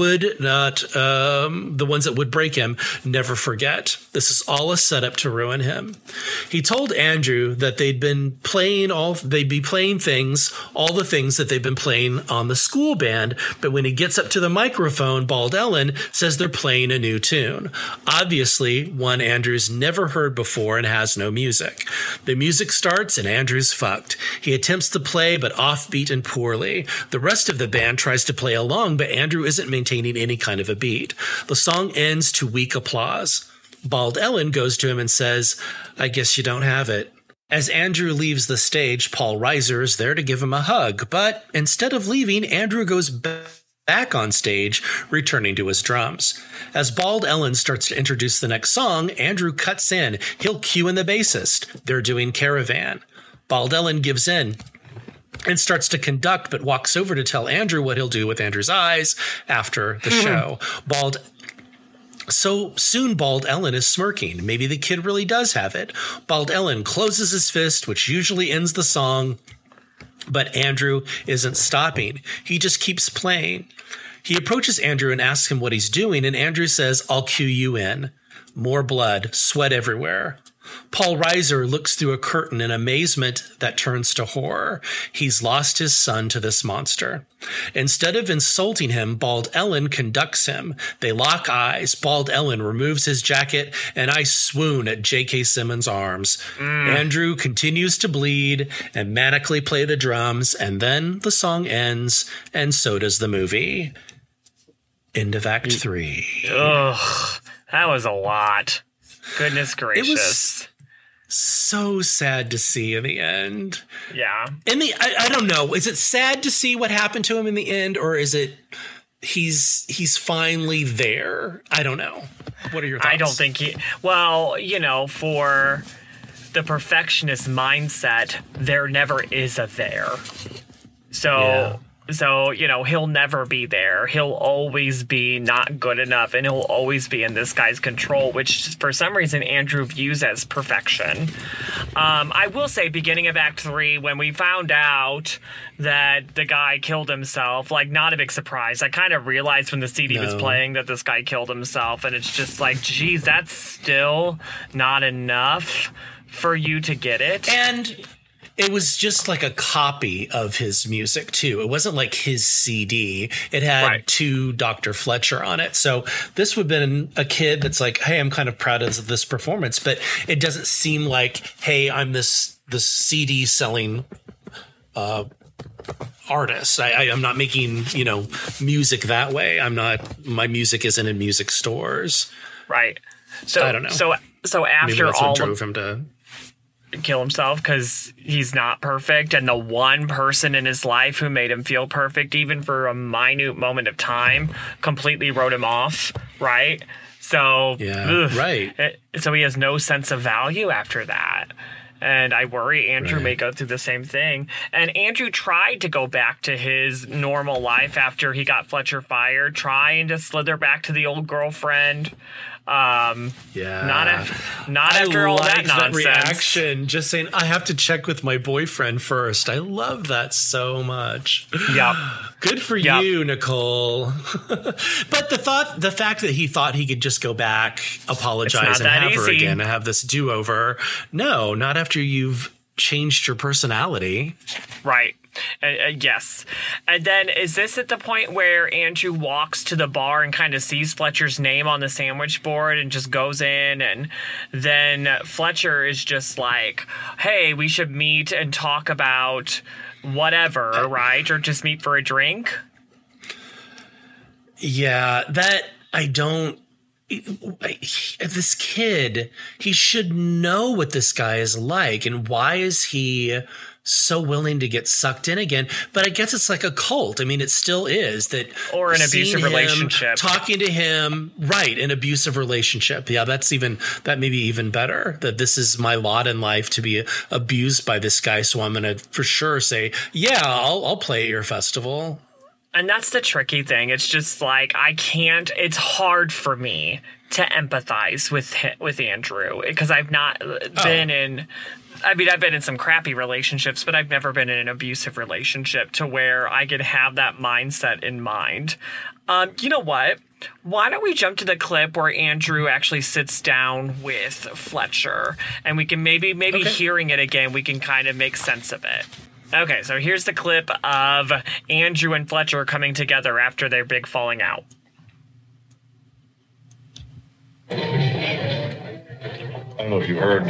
would break him, never forget. This is all a setup to ruin him. He told Andrew that they'd be playing all the things that they've been playing on the school band, but when he gets up to the microphone, Bald Ellen says they're playing a new tune. Obviously, one Andrew's never heard before and has no music. The music starts and Andrew's fucked. He attempts to play, but offbeat and poorly. The rest of the band tries to play along, but Andrew isn't maintaining any kind of a beat. The song ends to weak applause. Bald Ellen goes to him and says, "I guess you don't have it." As Andrew leaves the stage, Paul Reiser is there to give him a hug, but instead of leaving, Andrew goes back on stage, returning to his drums. As Bald Ellen starts to introduce the next song, Andrew cuts in. He'll cue in the bassist. They're doing Caravan. Bald Ellen gives in and starts to conduct, but walks over to tell Andrew what he'll do with Andrew's eyes after the show. So soon Bald Ellen is smirking. Maybe the kid really does have it. Bald Ellen closes his fist, which usually ends the song, but Andrew isn't stopping. He just keeps playing. He approaches Andrew and asks him what he's doing, and Andrew says, "I'll cue you in." More blood, sweat everywhere. Paul Reiser looks through a curtain in amazement that turns to horror. He's lost his son to this monster. Instead of insulting him, Bald Ellen conducts him. They lock eyes. Bald Ellen removes his jacket, and I swoon at J.K. Simmons' arms. Andrew continues to bleed and manically play the drums, and then the song ends, and so does the movie. End of Act 3. Ugh, that was a lot. Goodness gracious. It was so sad to see in the end. Yeah. I don't know. Is it sad to see what happened to him in the end, or is it he's finally there? I don't know. What are your thoughts? I don't think for the perfectionist mindset, there never is a there. So, he'll never be there. He'll always be not good enough, and he'll always be in this guy's control, which for some reason Andrew views as perfection. I will say, beginning of Act 3, when we found out that the guy killed himself, not a big surprise. I kind of realized when the CD was playing that this guy killed himself, and it's just like, geez, that's still not enough for you to get it. And it was just like a copy of his music, too. It wasn't like his CD. It had to Dr. Fletcher on it. So this would have been a kid that's like, hey, I'm kind of proud of this performance. But it doesn't seem like, hey, I'm this CD selling artist. I'm not making, music that way. My music isn't in music stores. Right. So I don't know. So after maybe that's all what drove him to kill himself because he's not perfect, and the one person in his life who made him feel perfect, even for a minute moment of time, completely wrote him off, right? So, so he has no sense of value after that. And I worry Andrew may go through the same thing. And Andrew tried to go back to his normal life after he got Fletcher fired, trying to slither back to the old girlfriend. Not after all that nonsense. Reaction, just saying, I have to check with my boyfriend first. I love that so much. Yep. Good for you, Nicole. But the fact that he thought he could just go back, apologize, and have her again and have this do-over. No, not after you've changed your personality. Right. Yes. And then is this at the point where Andrew walks to the bar and kind of sees Fletcher's name on the sandwich board and just goes in, and then Fletcher is just like, hey, we should meet and talk about whatever, right? Or just meet for a drink? Yeah, that I don't this kid, he should know what this guy is like, and why is he so willing to get sucked in again? But I guess it's like a cult. I mean, it still is that. Or an abusive relationship. Talking to him, right, an abusive relationship. Yeah, that may be even better, that this is my lot in life to be abused by this guy. So I'm going to for sure say, yeah, I'll play at your festival. And that's the tricky thing. It's just like, it's hard for me to empathize with Andrew, because I've not been in, I've been in some crappy relationships, but I've never been in an abusive relationship to where I could have that mindset in mind. You know what? Why don't we jump to the clip where Andrew actually sits down with Fletcher, and we can maybe hearing it again, we can kind of make sense of it. Okay, so here's the clip of Andrew and Fletcher coming together after their big falling out. I don't know if you heard,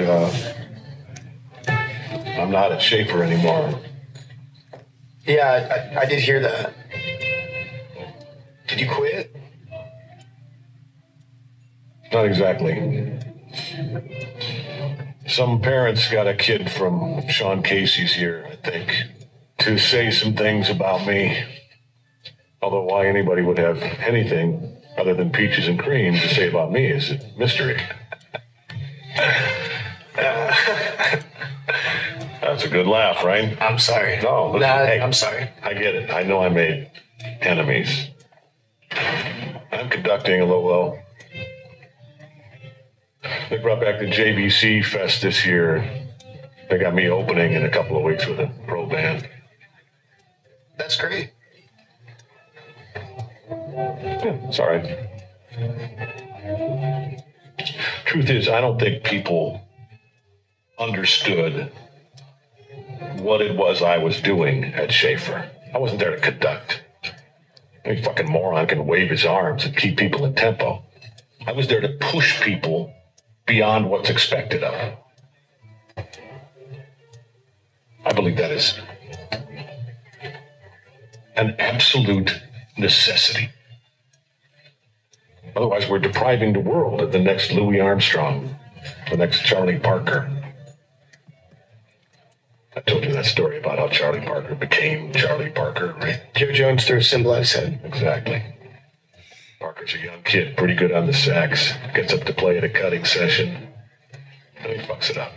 I'm not at Schaefer anymore. Yeah, I did hear that. Did you quit? Not exactly. Some parents got a kid from Sean Casey's here, I think, to say some things about me. Although why anybody would have anything other than peaches and cream to say about me is a mystery. That's a good laugh, right? I'm sorry. No, listen, hey, I'm sorry. I get it. I know I made enemies. I'm conducting a Lolo. They brought back the JVC Fest this year. They got me opening in a couple of weeks with a pro band. That's great. Yeah, it's all right. Truth is, I don't think people understood what it was I was doing at Schaefer. I wasn't there to conduct. Any fucking moron can wave his arms and keep people in tempo. I was there to push people beyond what's expected of them. I believe that is an absolute necessity. Otherwise, we're depriving the world of the next Louis Armstrong, the next Charlie Parker. I told you that story about how Charlie Parker became Charlie Parker, right? Joe Jones threw a symbol at his head. Exactly. Parker's a young kid, pretty good on the sax, gets up to play at a cutting session, and he fucks it up.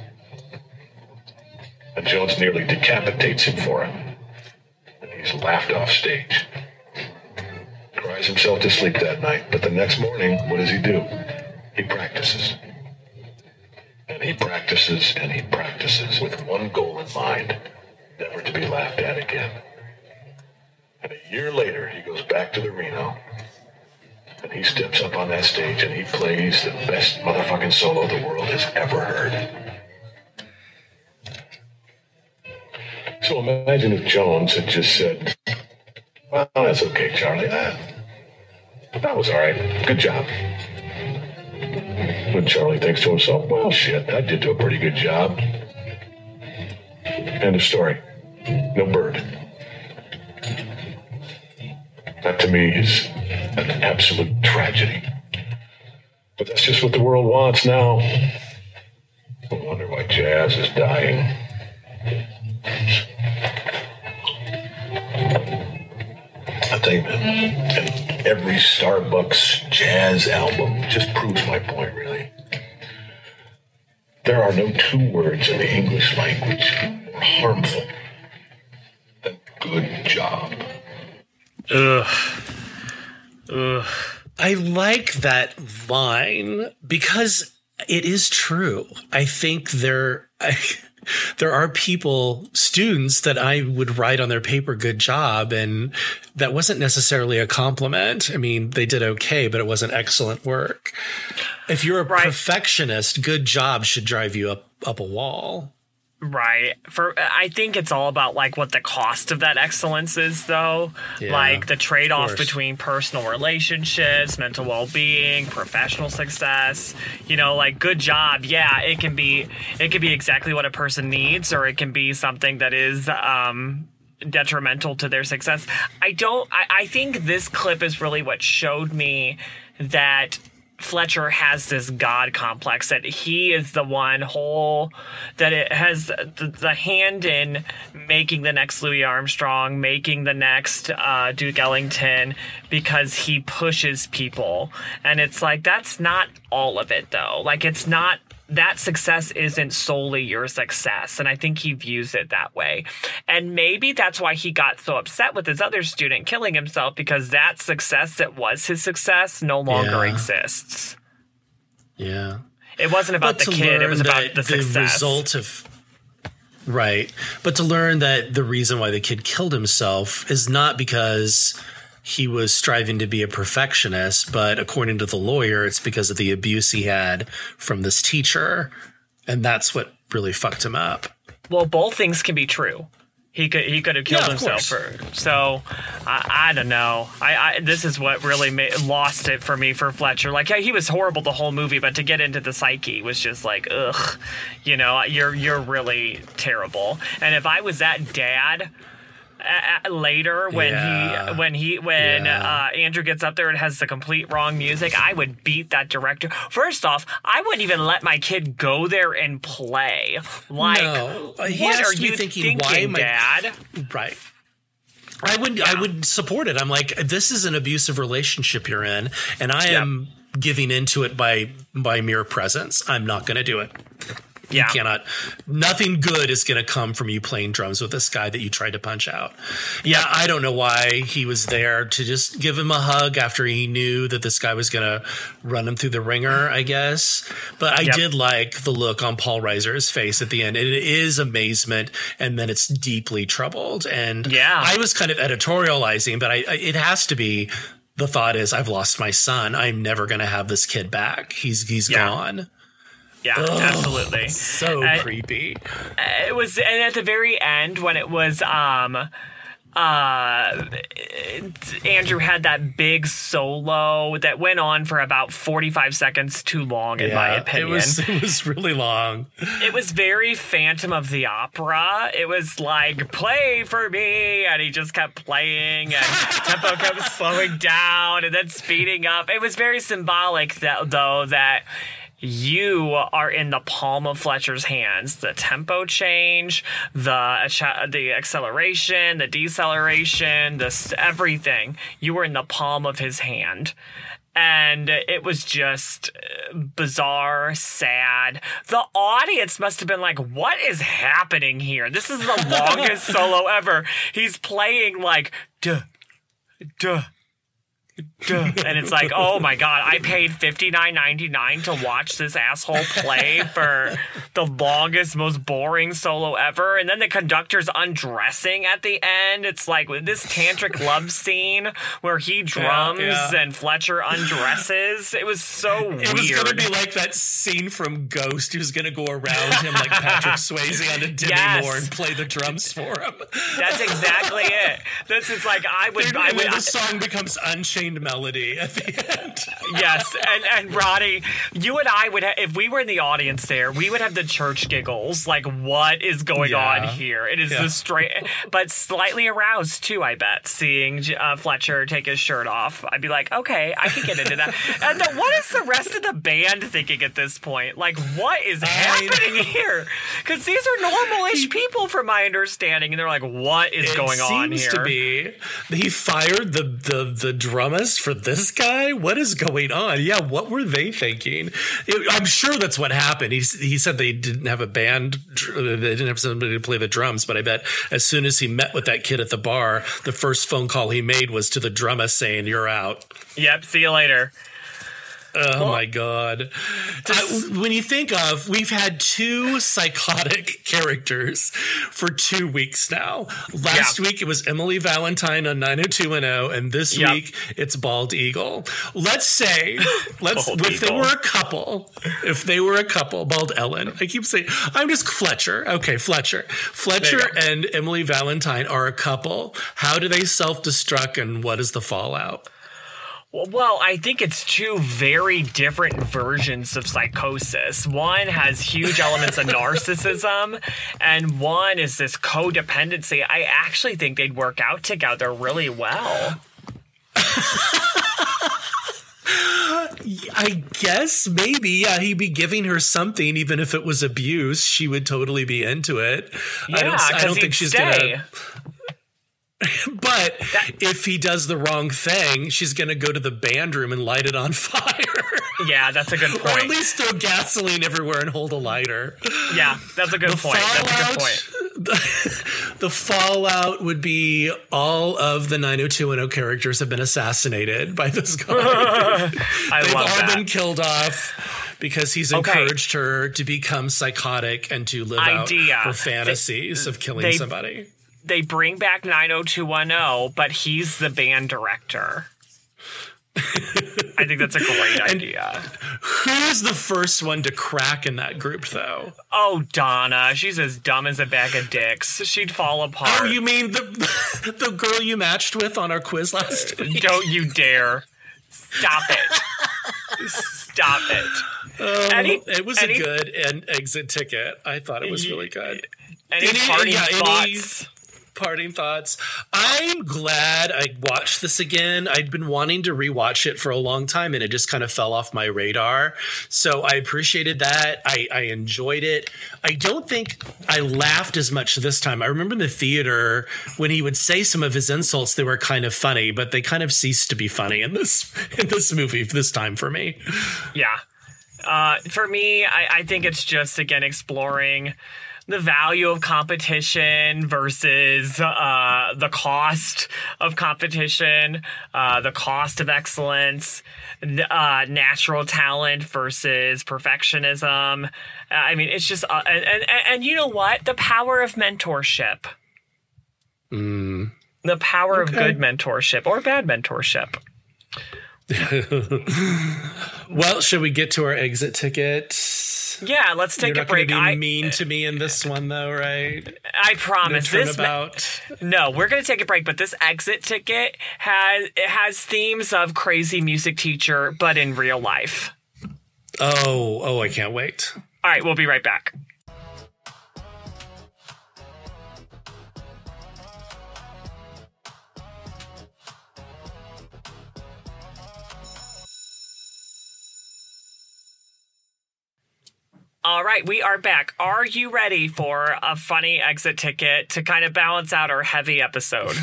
And Jones nearly decapitates him for it. And he's laughed off stage. Cries himself to sleep that night, but the next morning, what does he do? He practices. And he practices and he practices with one goal in mind, never to be laughed at again. And a year later, he goes back to the Reno, and he steps up on that stage and he plays the best motherfucking solo the world has ever heard. So imagine if Jones had just said, well, that's okay, Charlie. That was all right. Good job. When Charlie thinks to himself, well, shit, I did do a pretty good job. End of story. No bird. That to me is an absolute tragedy. But that's just what the world wants now. I wonder why jazz is dying. I think and every Starbucks jazz album just proves my point, really. There are no two words in the English language more harmful than good job. Ugh. I like that line because it is true. I think there are people, students, that I would write on their paper, good job, and that wasn't necessarily a compliment. I mean, they did okay, but it wasn't excellent work. If you're a perfectionist, good job should drive you up a wall. Right. I think it's all about like what the cost of that excellence is, though. Yeah, like the trade-off between personal relationships, mental well-being, professional success. You know, like good job. Yeah, it can be exactly what a person needs, or it can be something that is detrimental to their success. I think this clip is really what showed me that Fletcher has this God complex that he is the one whole, that it has the hand in making the next Louis Armstrong, making the next Duke Ellington, because he pushes people. And it's like, that's not all of it, though. Like, it's not, that success isn't solely your success. And I think he views it that way. And maybe that's why he got so upset with his other student killing himself, because that success that was his success no longer exists. Yeah. It wasn't about the kid. It was about the success. The result of... Right. But to learn that the reason why the kid killed himself is not because he was striving to be a perfectionist, but according to the lawyer, it's because of the abuse he had from this teacher. And that's what really fucked him up. Well, both things can be true. He could have killed himself. So I don't know. This is what really lost it for me for Fletcher. Like, yeah, he was horrible the whole movie, but to get into the psyche was just like, ugh, you know, you're really terrible. And if I was that dad later when Andrew gets up there and has the complete wrong music, I would beat that director. First off, I wouldn't even let my kid go there and play. Like, no. He what has are to be you thinking, why am Dad? Right. I would support it. I'm like, this is an abusive relationship you're in, and I am giving into it by mere presence. I'm not going to do it. You cannot. Nothing good is going to come from you playing drums with this guy that you tried to punch out. Yeah, I don't know why he was there to just give him a hug after he knew that this guy was going to run him through the ringer, I guess. But I did like the look on Paul Reiser's face at the end. It is amazement, and then it's deeply troubled. And I was kind of editorializing, but it has to be. The thought is, I've lost my son. I'm never going to have this kid back. He's gone. Yeah, absolutely. So creepy. It was, and at the very end when it was, Andrew had that big solo that went on for about 45 seconds too long, in my opinion. It was really long. It was very Phantom of the Opera. It was like, play for me, and he just kept playing, and tempo kept slowing down and then speeding up. It was very symbolic, that you are in the palm of Fletcher's hands. The tempo change, the acceleration, the deceleration, everything. You were in the palm of his hand. And it was just bizarre, sad. The audience must have been like, what is happening here? This is the longest solo ever. He's playing like, duh, duh. And it's like, oh my God, I paid $59.99 to watch this asshole play for the longest, most boring solo ever. And then the conductor's undressing at the end. It's like this tantric love scene where he drums and Fletcher undresses. It was so weird. It was going to be like that scene from Ghost. He was going to go around him like Patrick Swayze on a Demi Moore and play the drums for him. That's exactly it. This is like, the song becomes Unchained Melody at the end. Yes, and Ronnie, you and I would if we were in the audience there, we would have the church giggles. Like, what is going on here? It is the straight, but slightly aroused too, I bet, seeing Fletcher take his shirt off. I'd be like, okay, I can get into that. And then what is the rest of the band thinking at this point? Like, what is happening here? Because these are normal-ish people, from my understanding, and they're like, what is going on here? It seems to be he fired the drummer for this guy. What is going on? Yeah, what were they thinking? I'm sure that's what happened. He said they didn't have a band, they didn't have somebody to play the drums, but I bet as soon as he met with that kid at the bar, the first phone call he made was to the drummer saying, "You're out." Yep, see you later. Oh my God. When you think of, we've had two psychotic characters for 2 weeks now. Last week it was Emily Valentine on 90210, and this week it's Bald Eagle. Let's say, if they were a couple, Bald Ellen. I keep saying, I'm just Fletcher. Okay, Fletcher. Fletcher and Emily Valentine are a couple. How do they self-destruct, and what is the fallout? Well, I think it's two very different versions of psychosis. One has huge elements of narcissism, and one is this codependency. I actually think they'd work out together really well. I guess maybe, yeah, he'd be giving her something, even if it was abuse. She would totally be into it. Yeah, I don't think she's gonna. But if he does the wrong thing, she's gonna go to the band room and light it on fire. Yeah, that's a good point. Or at least throw gasoline everywhere and hold a lighter. Yeah, that's a good point. That's a good point. The fallout would be all of the 90210 characters have been assassinated by this guy. They've all been killed off because he's encouraged her to become psychotic and to live out her fantasies of killing somebody. They bring back 90210, but he's the band director. I think that's a great idea. Who's the first one to crack in that group, though? Oh, Donna. She's as dumb as a bag of dicks. She'd fall apart. Oh, you mean the girl you matched with on our quiz last week? Don't you dare. Stop it. Stop it. It was a good exit ticket. I thought it was really good. Any parting thoughts? Parting thoughts. I'm glad I watched this again. I'd been wanting to rewatch it for a long time, and it just kind of fell off my radar. So I appreciated that. I enjoyed it. I don't think I laughed as much this time. I remember in the theater when he would say some of his insults, they were kind of funny, but they kind of ceased to be funny in this movie this time for me. Yeah. For me, I think it's just, again, exploring the value of competition versus the cost of competition, the cost of excellence, natural talent versus perfectionism. I mean, it's just and you know what? The power of mentorship. The power of good mentorship or bad mentorship. Well, should we get to our exit ticket? Yeah, let's take a break. You're not going to be mean to me in this one, though, right? I promise. No, we're going to take a break, but this exit ticket has themes of Crazy Music Teacher, but in real life. Oh, I can't wait. All right, we'll be right back. All right, we are back. Are you ready for a funny exit ticket to kind of balance out our heavy episode?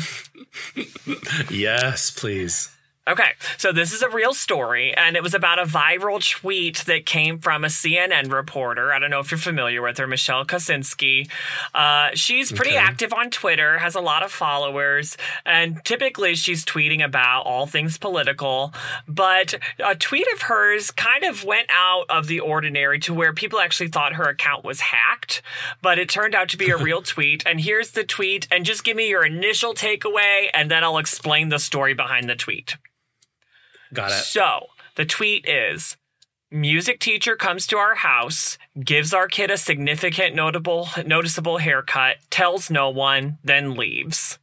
Yes, please. Okay, so this is a real story, and it was about a viral tweet that came from a CNN reporter. I don't know if you're familiar with her, Michelle Kosinski. She's pretty active on Twitter, has a lot of followers, and typically she's tweeting about all things political. But a tweet of hers kind of went out of the ordinary to where people actually thought her account was hacked, but it turned out to be a real tweet. And here's the tweet, and just give me your initial takeaway, and then I'll explain the story behind the tweet. Got it. So the tweet is, music teacher comes to our house, gives our kid a significant noticeable haircut, tells no one, then leaves.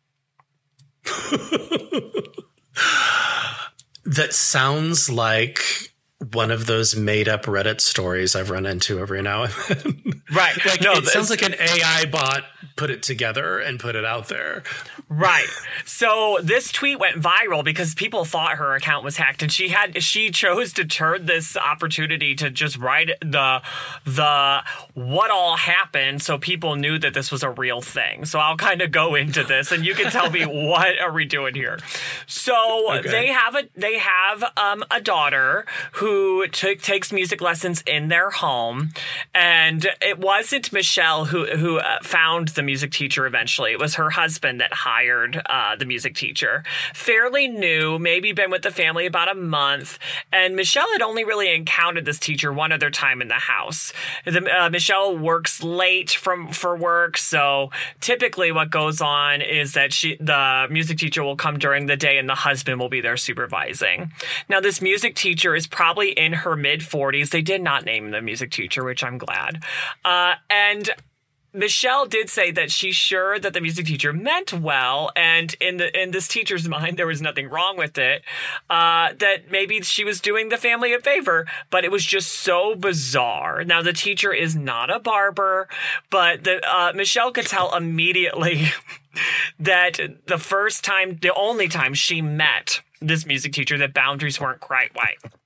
That sounds like one of those made-up Reddit stories I've run into every now and then. Right. It sounds like an AI bot put it together and put it out there. Right. So this tweet went viral because people thought her account was hacked, and she chose to turn this opportunity to just write the what all happened so people knew that this was a real thing. So I'll kind of go into this, and you can tell me what are we doing here. So they have a daughter who takes music lessons in their home, and it wasn't Michelle who found the music teacher eventually. It was her husband that hired the music teacher. Fairly new, maybe been with the family about a month, and Michelle had only really encountered this teacher one other time in the house. Michelle works late for work, so typically what goes on is that the music teacher will come during the day and the husband will be there supervising. Now, this music teacher is probably in her mid-40s. They did not name the music teacher, which I'm glad. And Michelle did say that she's sure that the music teacher meant well, and in this teacher's mind, there was nothing wrong with it, that maybe she was doing the family a favor, but it was just so bizarre. Now, the teacher is not a barber, but Michelle could tell immediately that the only time she met this music teacher, that boundaries weren't quite right.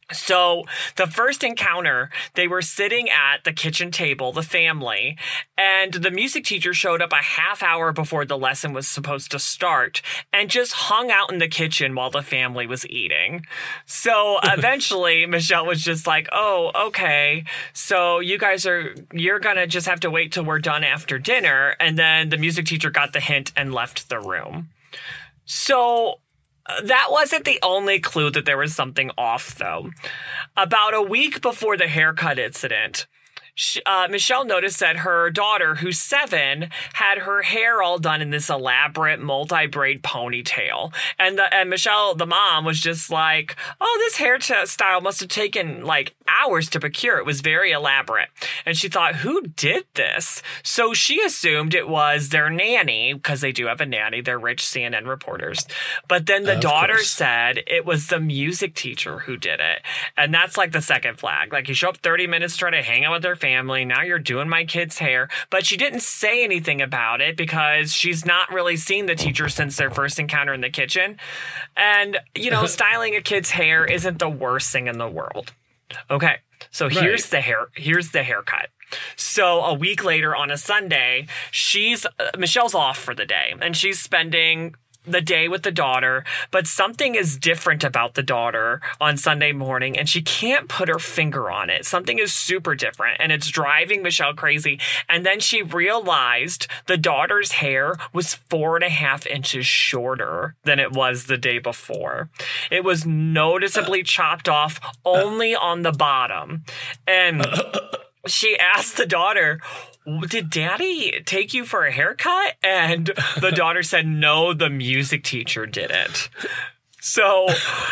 So the first encounter, they were sitting at the kitchen table, the family, and the music teacher showed up a half hour before the lesson was supposed to start and just hung out in the kitchen while the family was eating. So eventually Michelle was just like, oh, okay, so you're going to just have to wait till we're done after dinner. And then the music teacher got the hint and left the room. So that wasn't the only clue that there was something off, though. About a week before the haircut incident, Michelle noticed that her daughter, who's 7, had her hair all done in this elaborate multi-braid ponytail. And Michelle, the mom, was just like, oh, this hairstyle must have taken like hours to procure. It was very elaborate. And she thought, who did this? So she assumed it was their nanny, because they do have a nanny. They're rich CNN reporters. But then the daughter said it was the music teacher who did it. And that's like the second flag. Like, you show up 30 minutes to try to hang out with their family. Now you're doing my kid's hair. But she didn't say anything about it because she's not really seen the teacher since their first encounter in the kitchen. And, styling a kid's hair isn't the worst thing in the world. Okay, so here's the haircut. So a week later on a Sunday, Michelle's off for the day, and she's spending the day with the daughter, but something is different about the daughter on Sunday morning, and she can't put her finger on it. Something is super different, and it's driving Michelle crazy. And then she realized the daughter's hair was 4.5 inches shorter than it was the day before. It was noticeably chopped off only on the bottom. And she asked the daughter, did Daddy take you for a haircut? And the daughter said, no, the music teacher did it. So,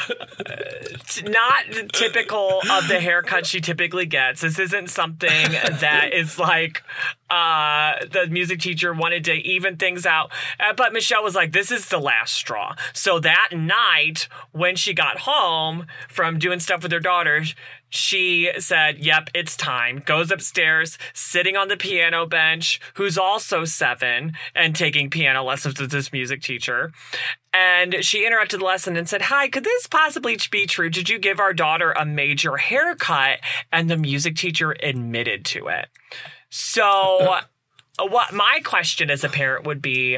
not typical of the haircut she typically gets. This isn't something that is like the music teacher wanted to even things out. But Michelle was like, this is the last straw. So that night, when she got home from doing stuff with her daughter, she said, yep, it's time. Goes upstairs, sitting on the piano bench, who's also 7 and taking piano lessons with this music teacher. And she interrupted the lesson and said, hi, could this possibly be true? Did you give our daughter a major haircut? And the music teacher admitted to it. So what my question as a parent would be,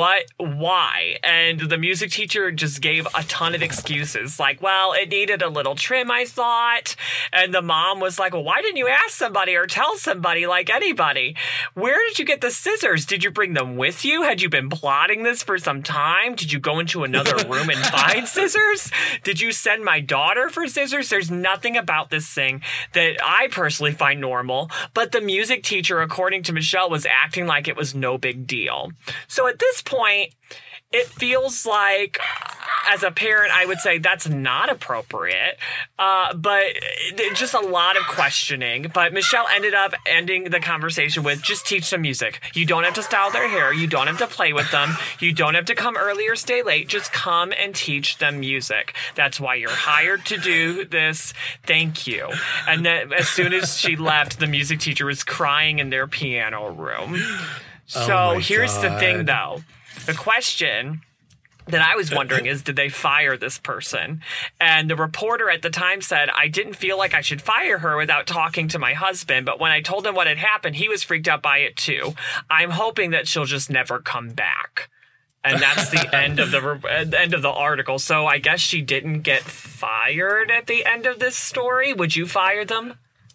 why? And the music teacher just gave a ton of excuses, like, well, it needed a little trim, I thought. And the mom was like, well, why didn't you ask somebody or tell somebody like anybody? Where did you get the scissors? Did you bring them with you? Had you been plotting this for some time? Did you go into another room and find scissors? Did you send my daughter for scissors? There's nothing about this thing that I personally find normal, but the music teacher, according to Michelle, was acting like it was no big deal. So at this point, it feels like, as a parent, I would say that's not appropriate, but just a lot of questioning. But Michelle ended up ending the conversation with, just teach them music. You don't have to style their hair. You don't have to play with them. You don't have to come early or stay late. Just come and teach them music. That's why you're hired to do this. Thank you. And then as soon as she left, the music teacher was crying in their piano room. So here's the thing, though. The question that I was wondering is, did they fire this person? And the reporter at the time said, I didn't feel like I should fire her without talking to my husband, but when I told him what had happened, he was freaked out by it too. I'm hoping that she'll just never come back. And that's the end of the article. So I guess she didn't get fired at the end of this story. Would you fire them?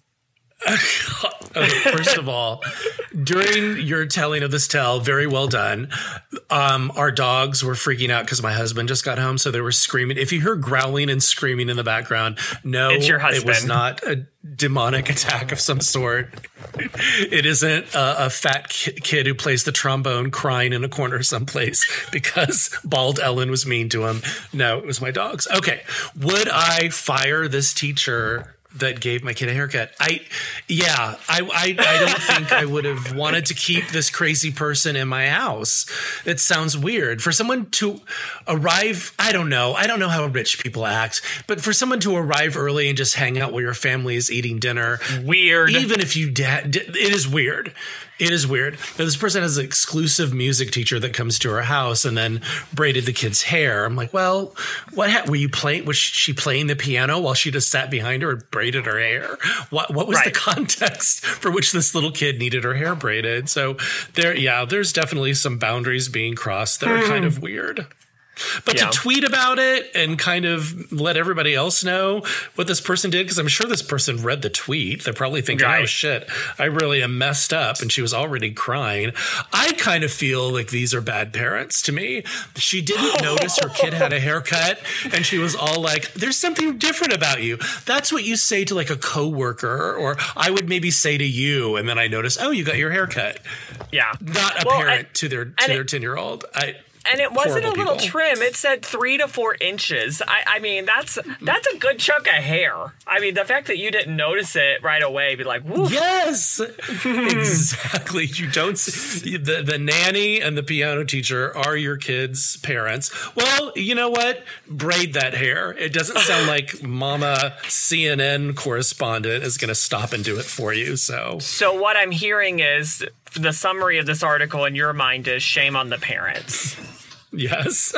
Okay, first of all, during your telling of this tale, very well done. Our dogs were freaking out because my husband just got home, so they were screaming. If you heard growling and screaming in the background, no, it's your husband. It was not a demonic attack of some sort. It isn't a fat kid who plays the trombone crying in a corner someplace because Bald Ellen was mean to him. No, it was my dogs. Okay, would I fire this teacher that gave my kid a haircut? I don't think I would have wanted to keep this crazy person in my house. It sounds weird for someone to arrive. I don't know how rich people act, but for someone to arrive early and just hang out while your family is eating dinner. Weird. Even if you it is weird. It is weird. But this person has an exclusive music teacher that comes to her house and then braided the kid's hair. I'm like, well, were you playing? Was she playing the piano while she just sat behind her and braided her hair? What was the context for which this little kid needed her hair braided? So there's definitely some boundaries being crossed that are kind of weird. But to tweet about it and kind of let everybody else know what this person did, because I'm sure this person read the tweet. They're probably thinking, oh, shit, I really am messed up. And she was already crying. I kind of feel like these are bad parents to me. She didn't notice her kid had a haircut, and she was all like, there's something different about you. That's what you say to like a coworker, or I would maybe say to you, and then I notice, oh, you got your haircut. Yeah. Not a parent to their 10-year-old. And it wasn't a little trim. It said 3 to 4 inches. I mean, that's a good chunk of hair. I mean, the fact that you didn't notice it right away, be like, woof. Yes, exactly. You don't see the nanny and the piano teacher are your kids' parents. Well, you know what? Braid that hair. It doesn't sound like Mama CNN correspondent is going to stop and do it for you. So what I'm hearing is the summary of this article in your mind is shame on the parents. Yes.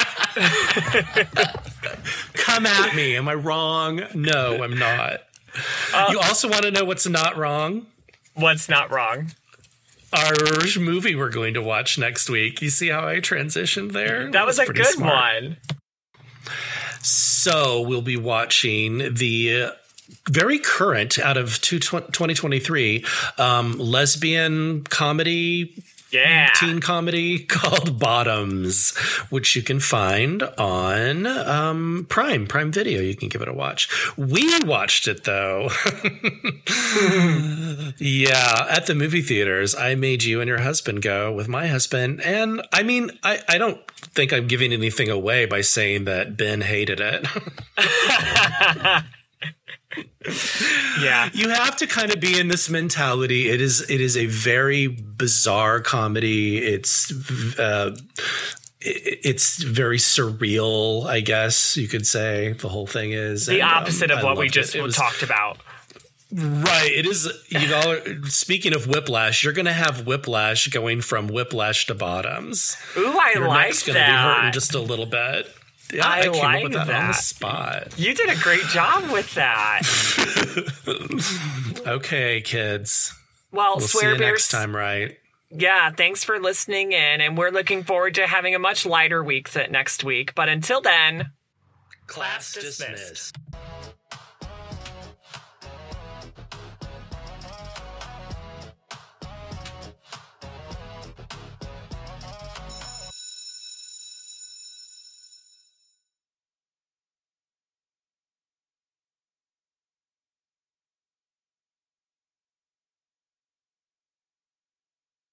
Come at me. Am I wrong? No, I'm not. You also want to know what's not wrong? What's not wrong? Our movie we're going to watch next week. You see how I transitioned there? That was a good one. So we'll be watching the very current, out of 2023, lesbian comedy, teen comedy called Bottoms, which you can find on Prime Video. You can give it a watch. We watched it, though. Yeah, at the movie theaters. I made you and your husband go with my husband. And I mean, I don't think I'm giving anything away by saying that Ben hated it. Yeah, you have to kind of be in this mentality. It is a very bizarre comedy. It's very surreal, I guess you could say. The whole thing is the opposite of what we just talked about. Right. It is. Speaking of whiplash, you're going to have whiplash going from Whiplash to Bottoms. Ooh, I your like neck's that. Going to be hurting just a little bit. Yeah, I came up with that on the spot. You did a great job with that. Okay, kids. Well, we'll Swear see you Bears, next time, right? Yeah, thanks for listening in, and we're looking forward to having a much lighter week next week. But until then, class dismissed.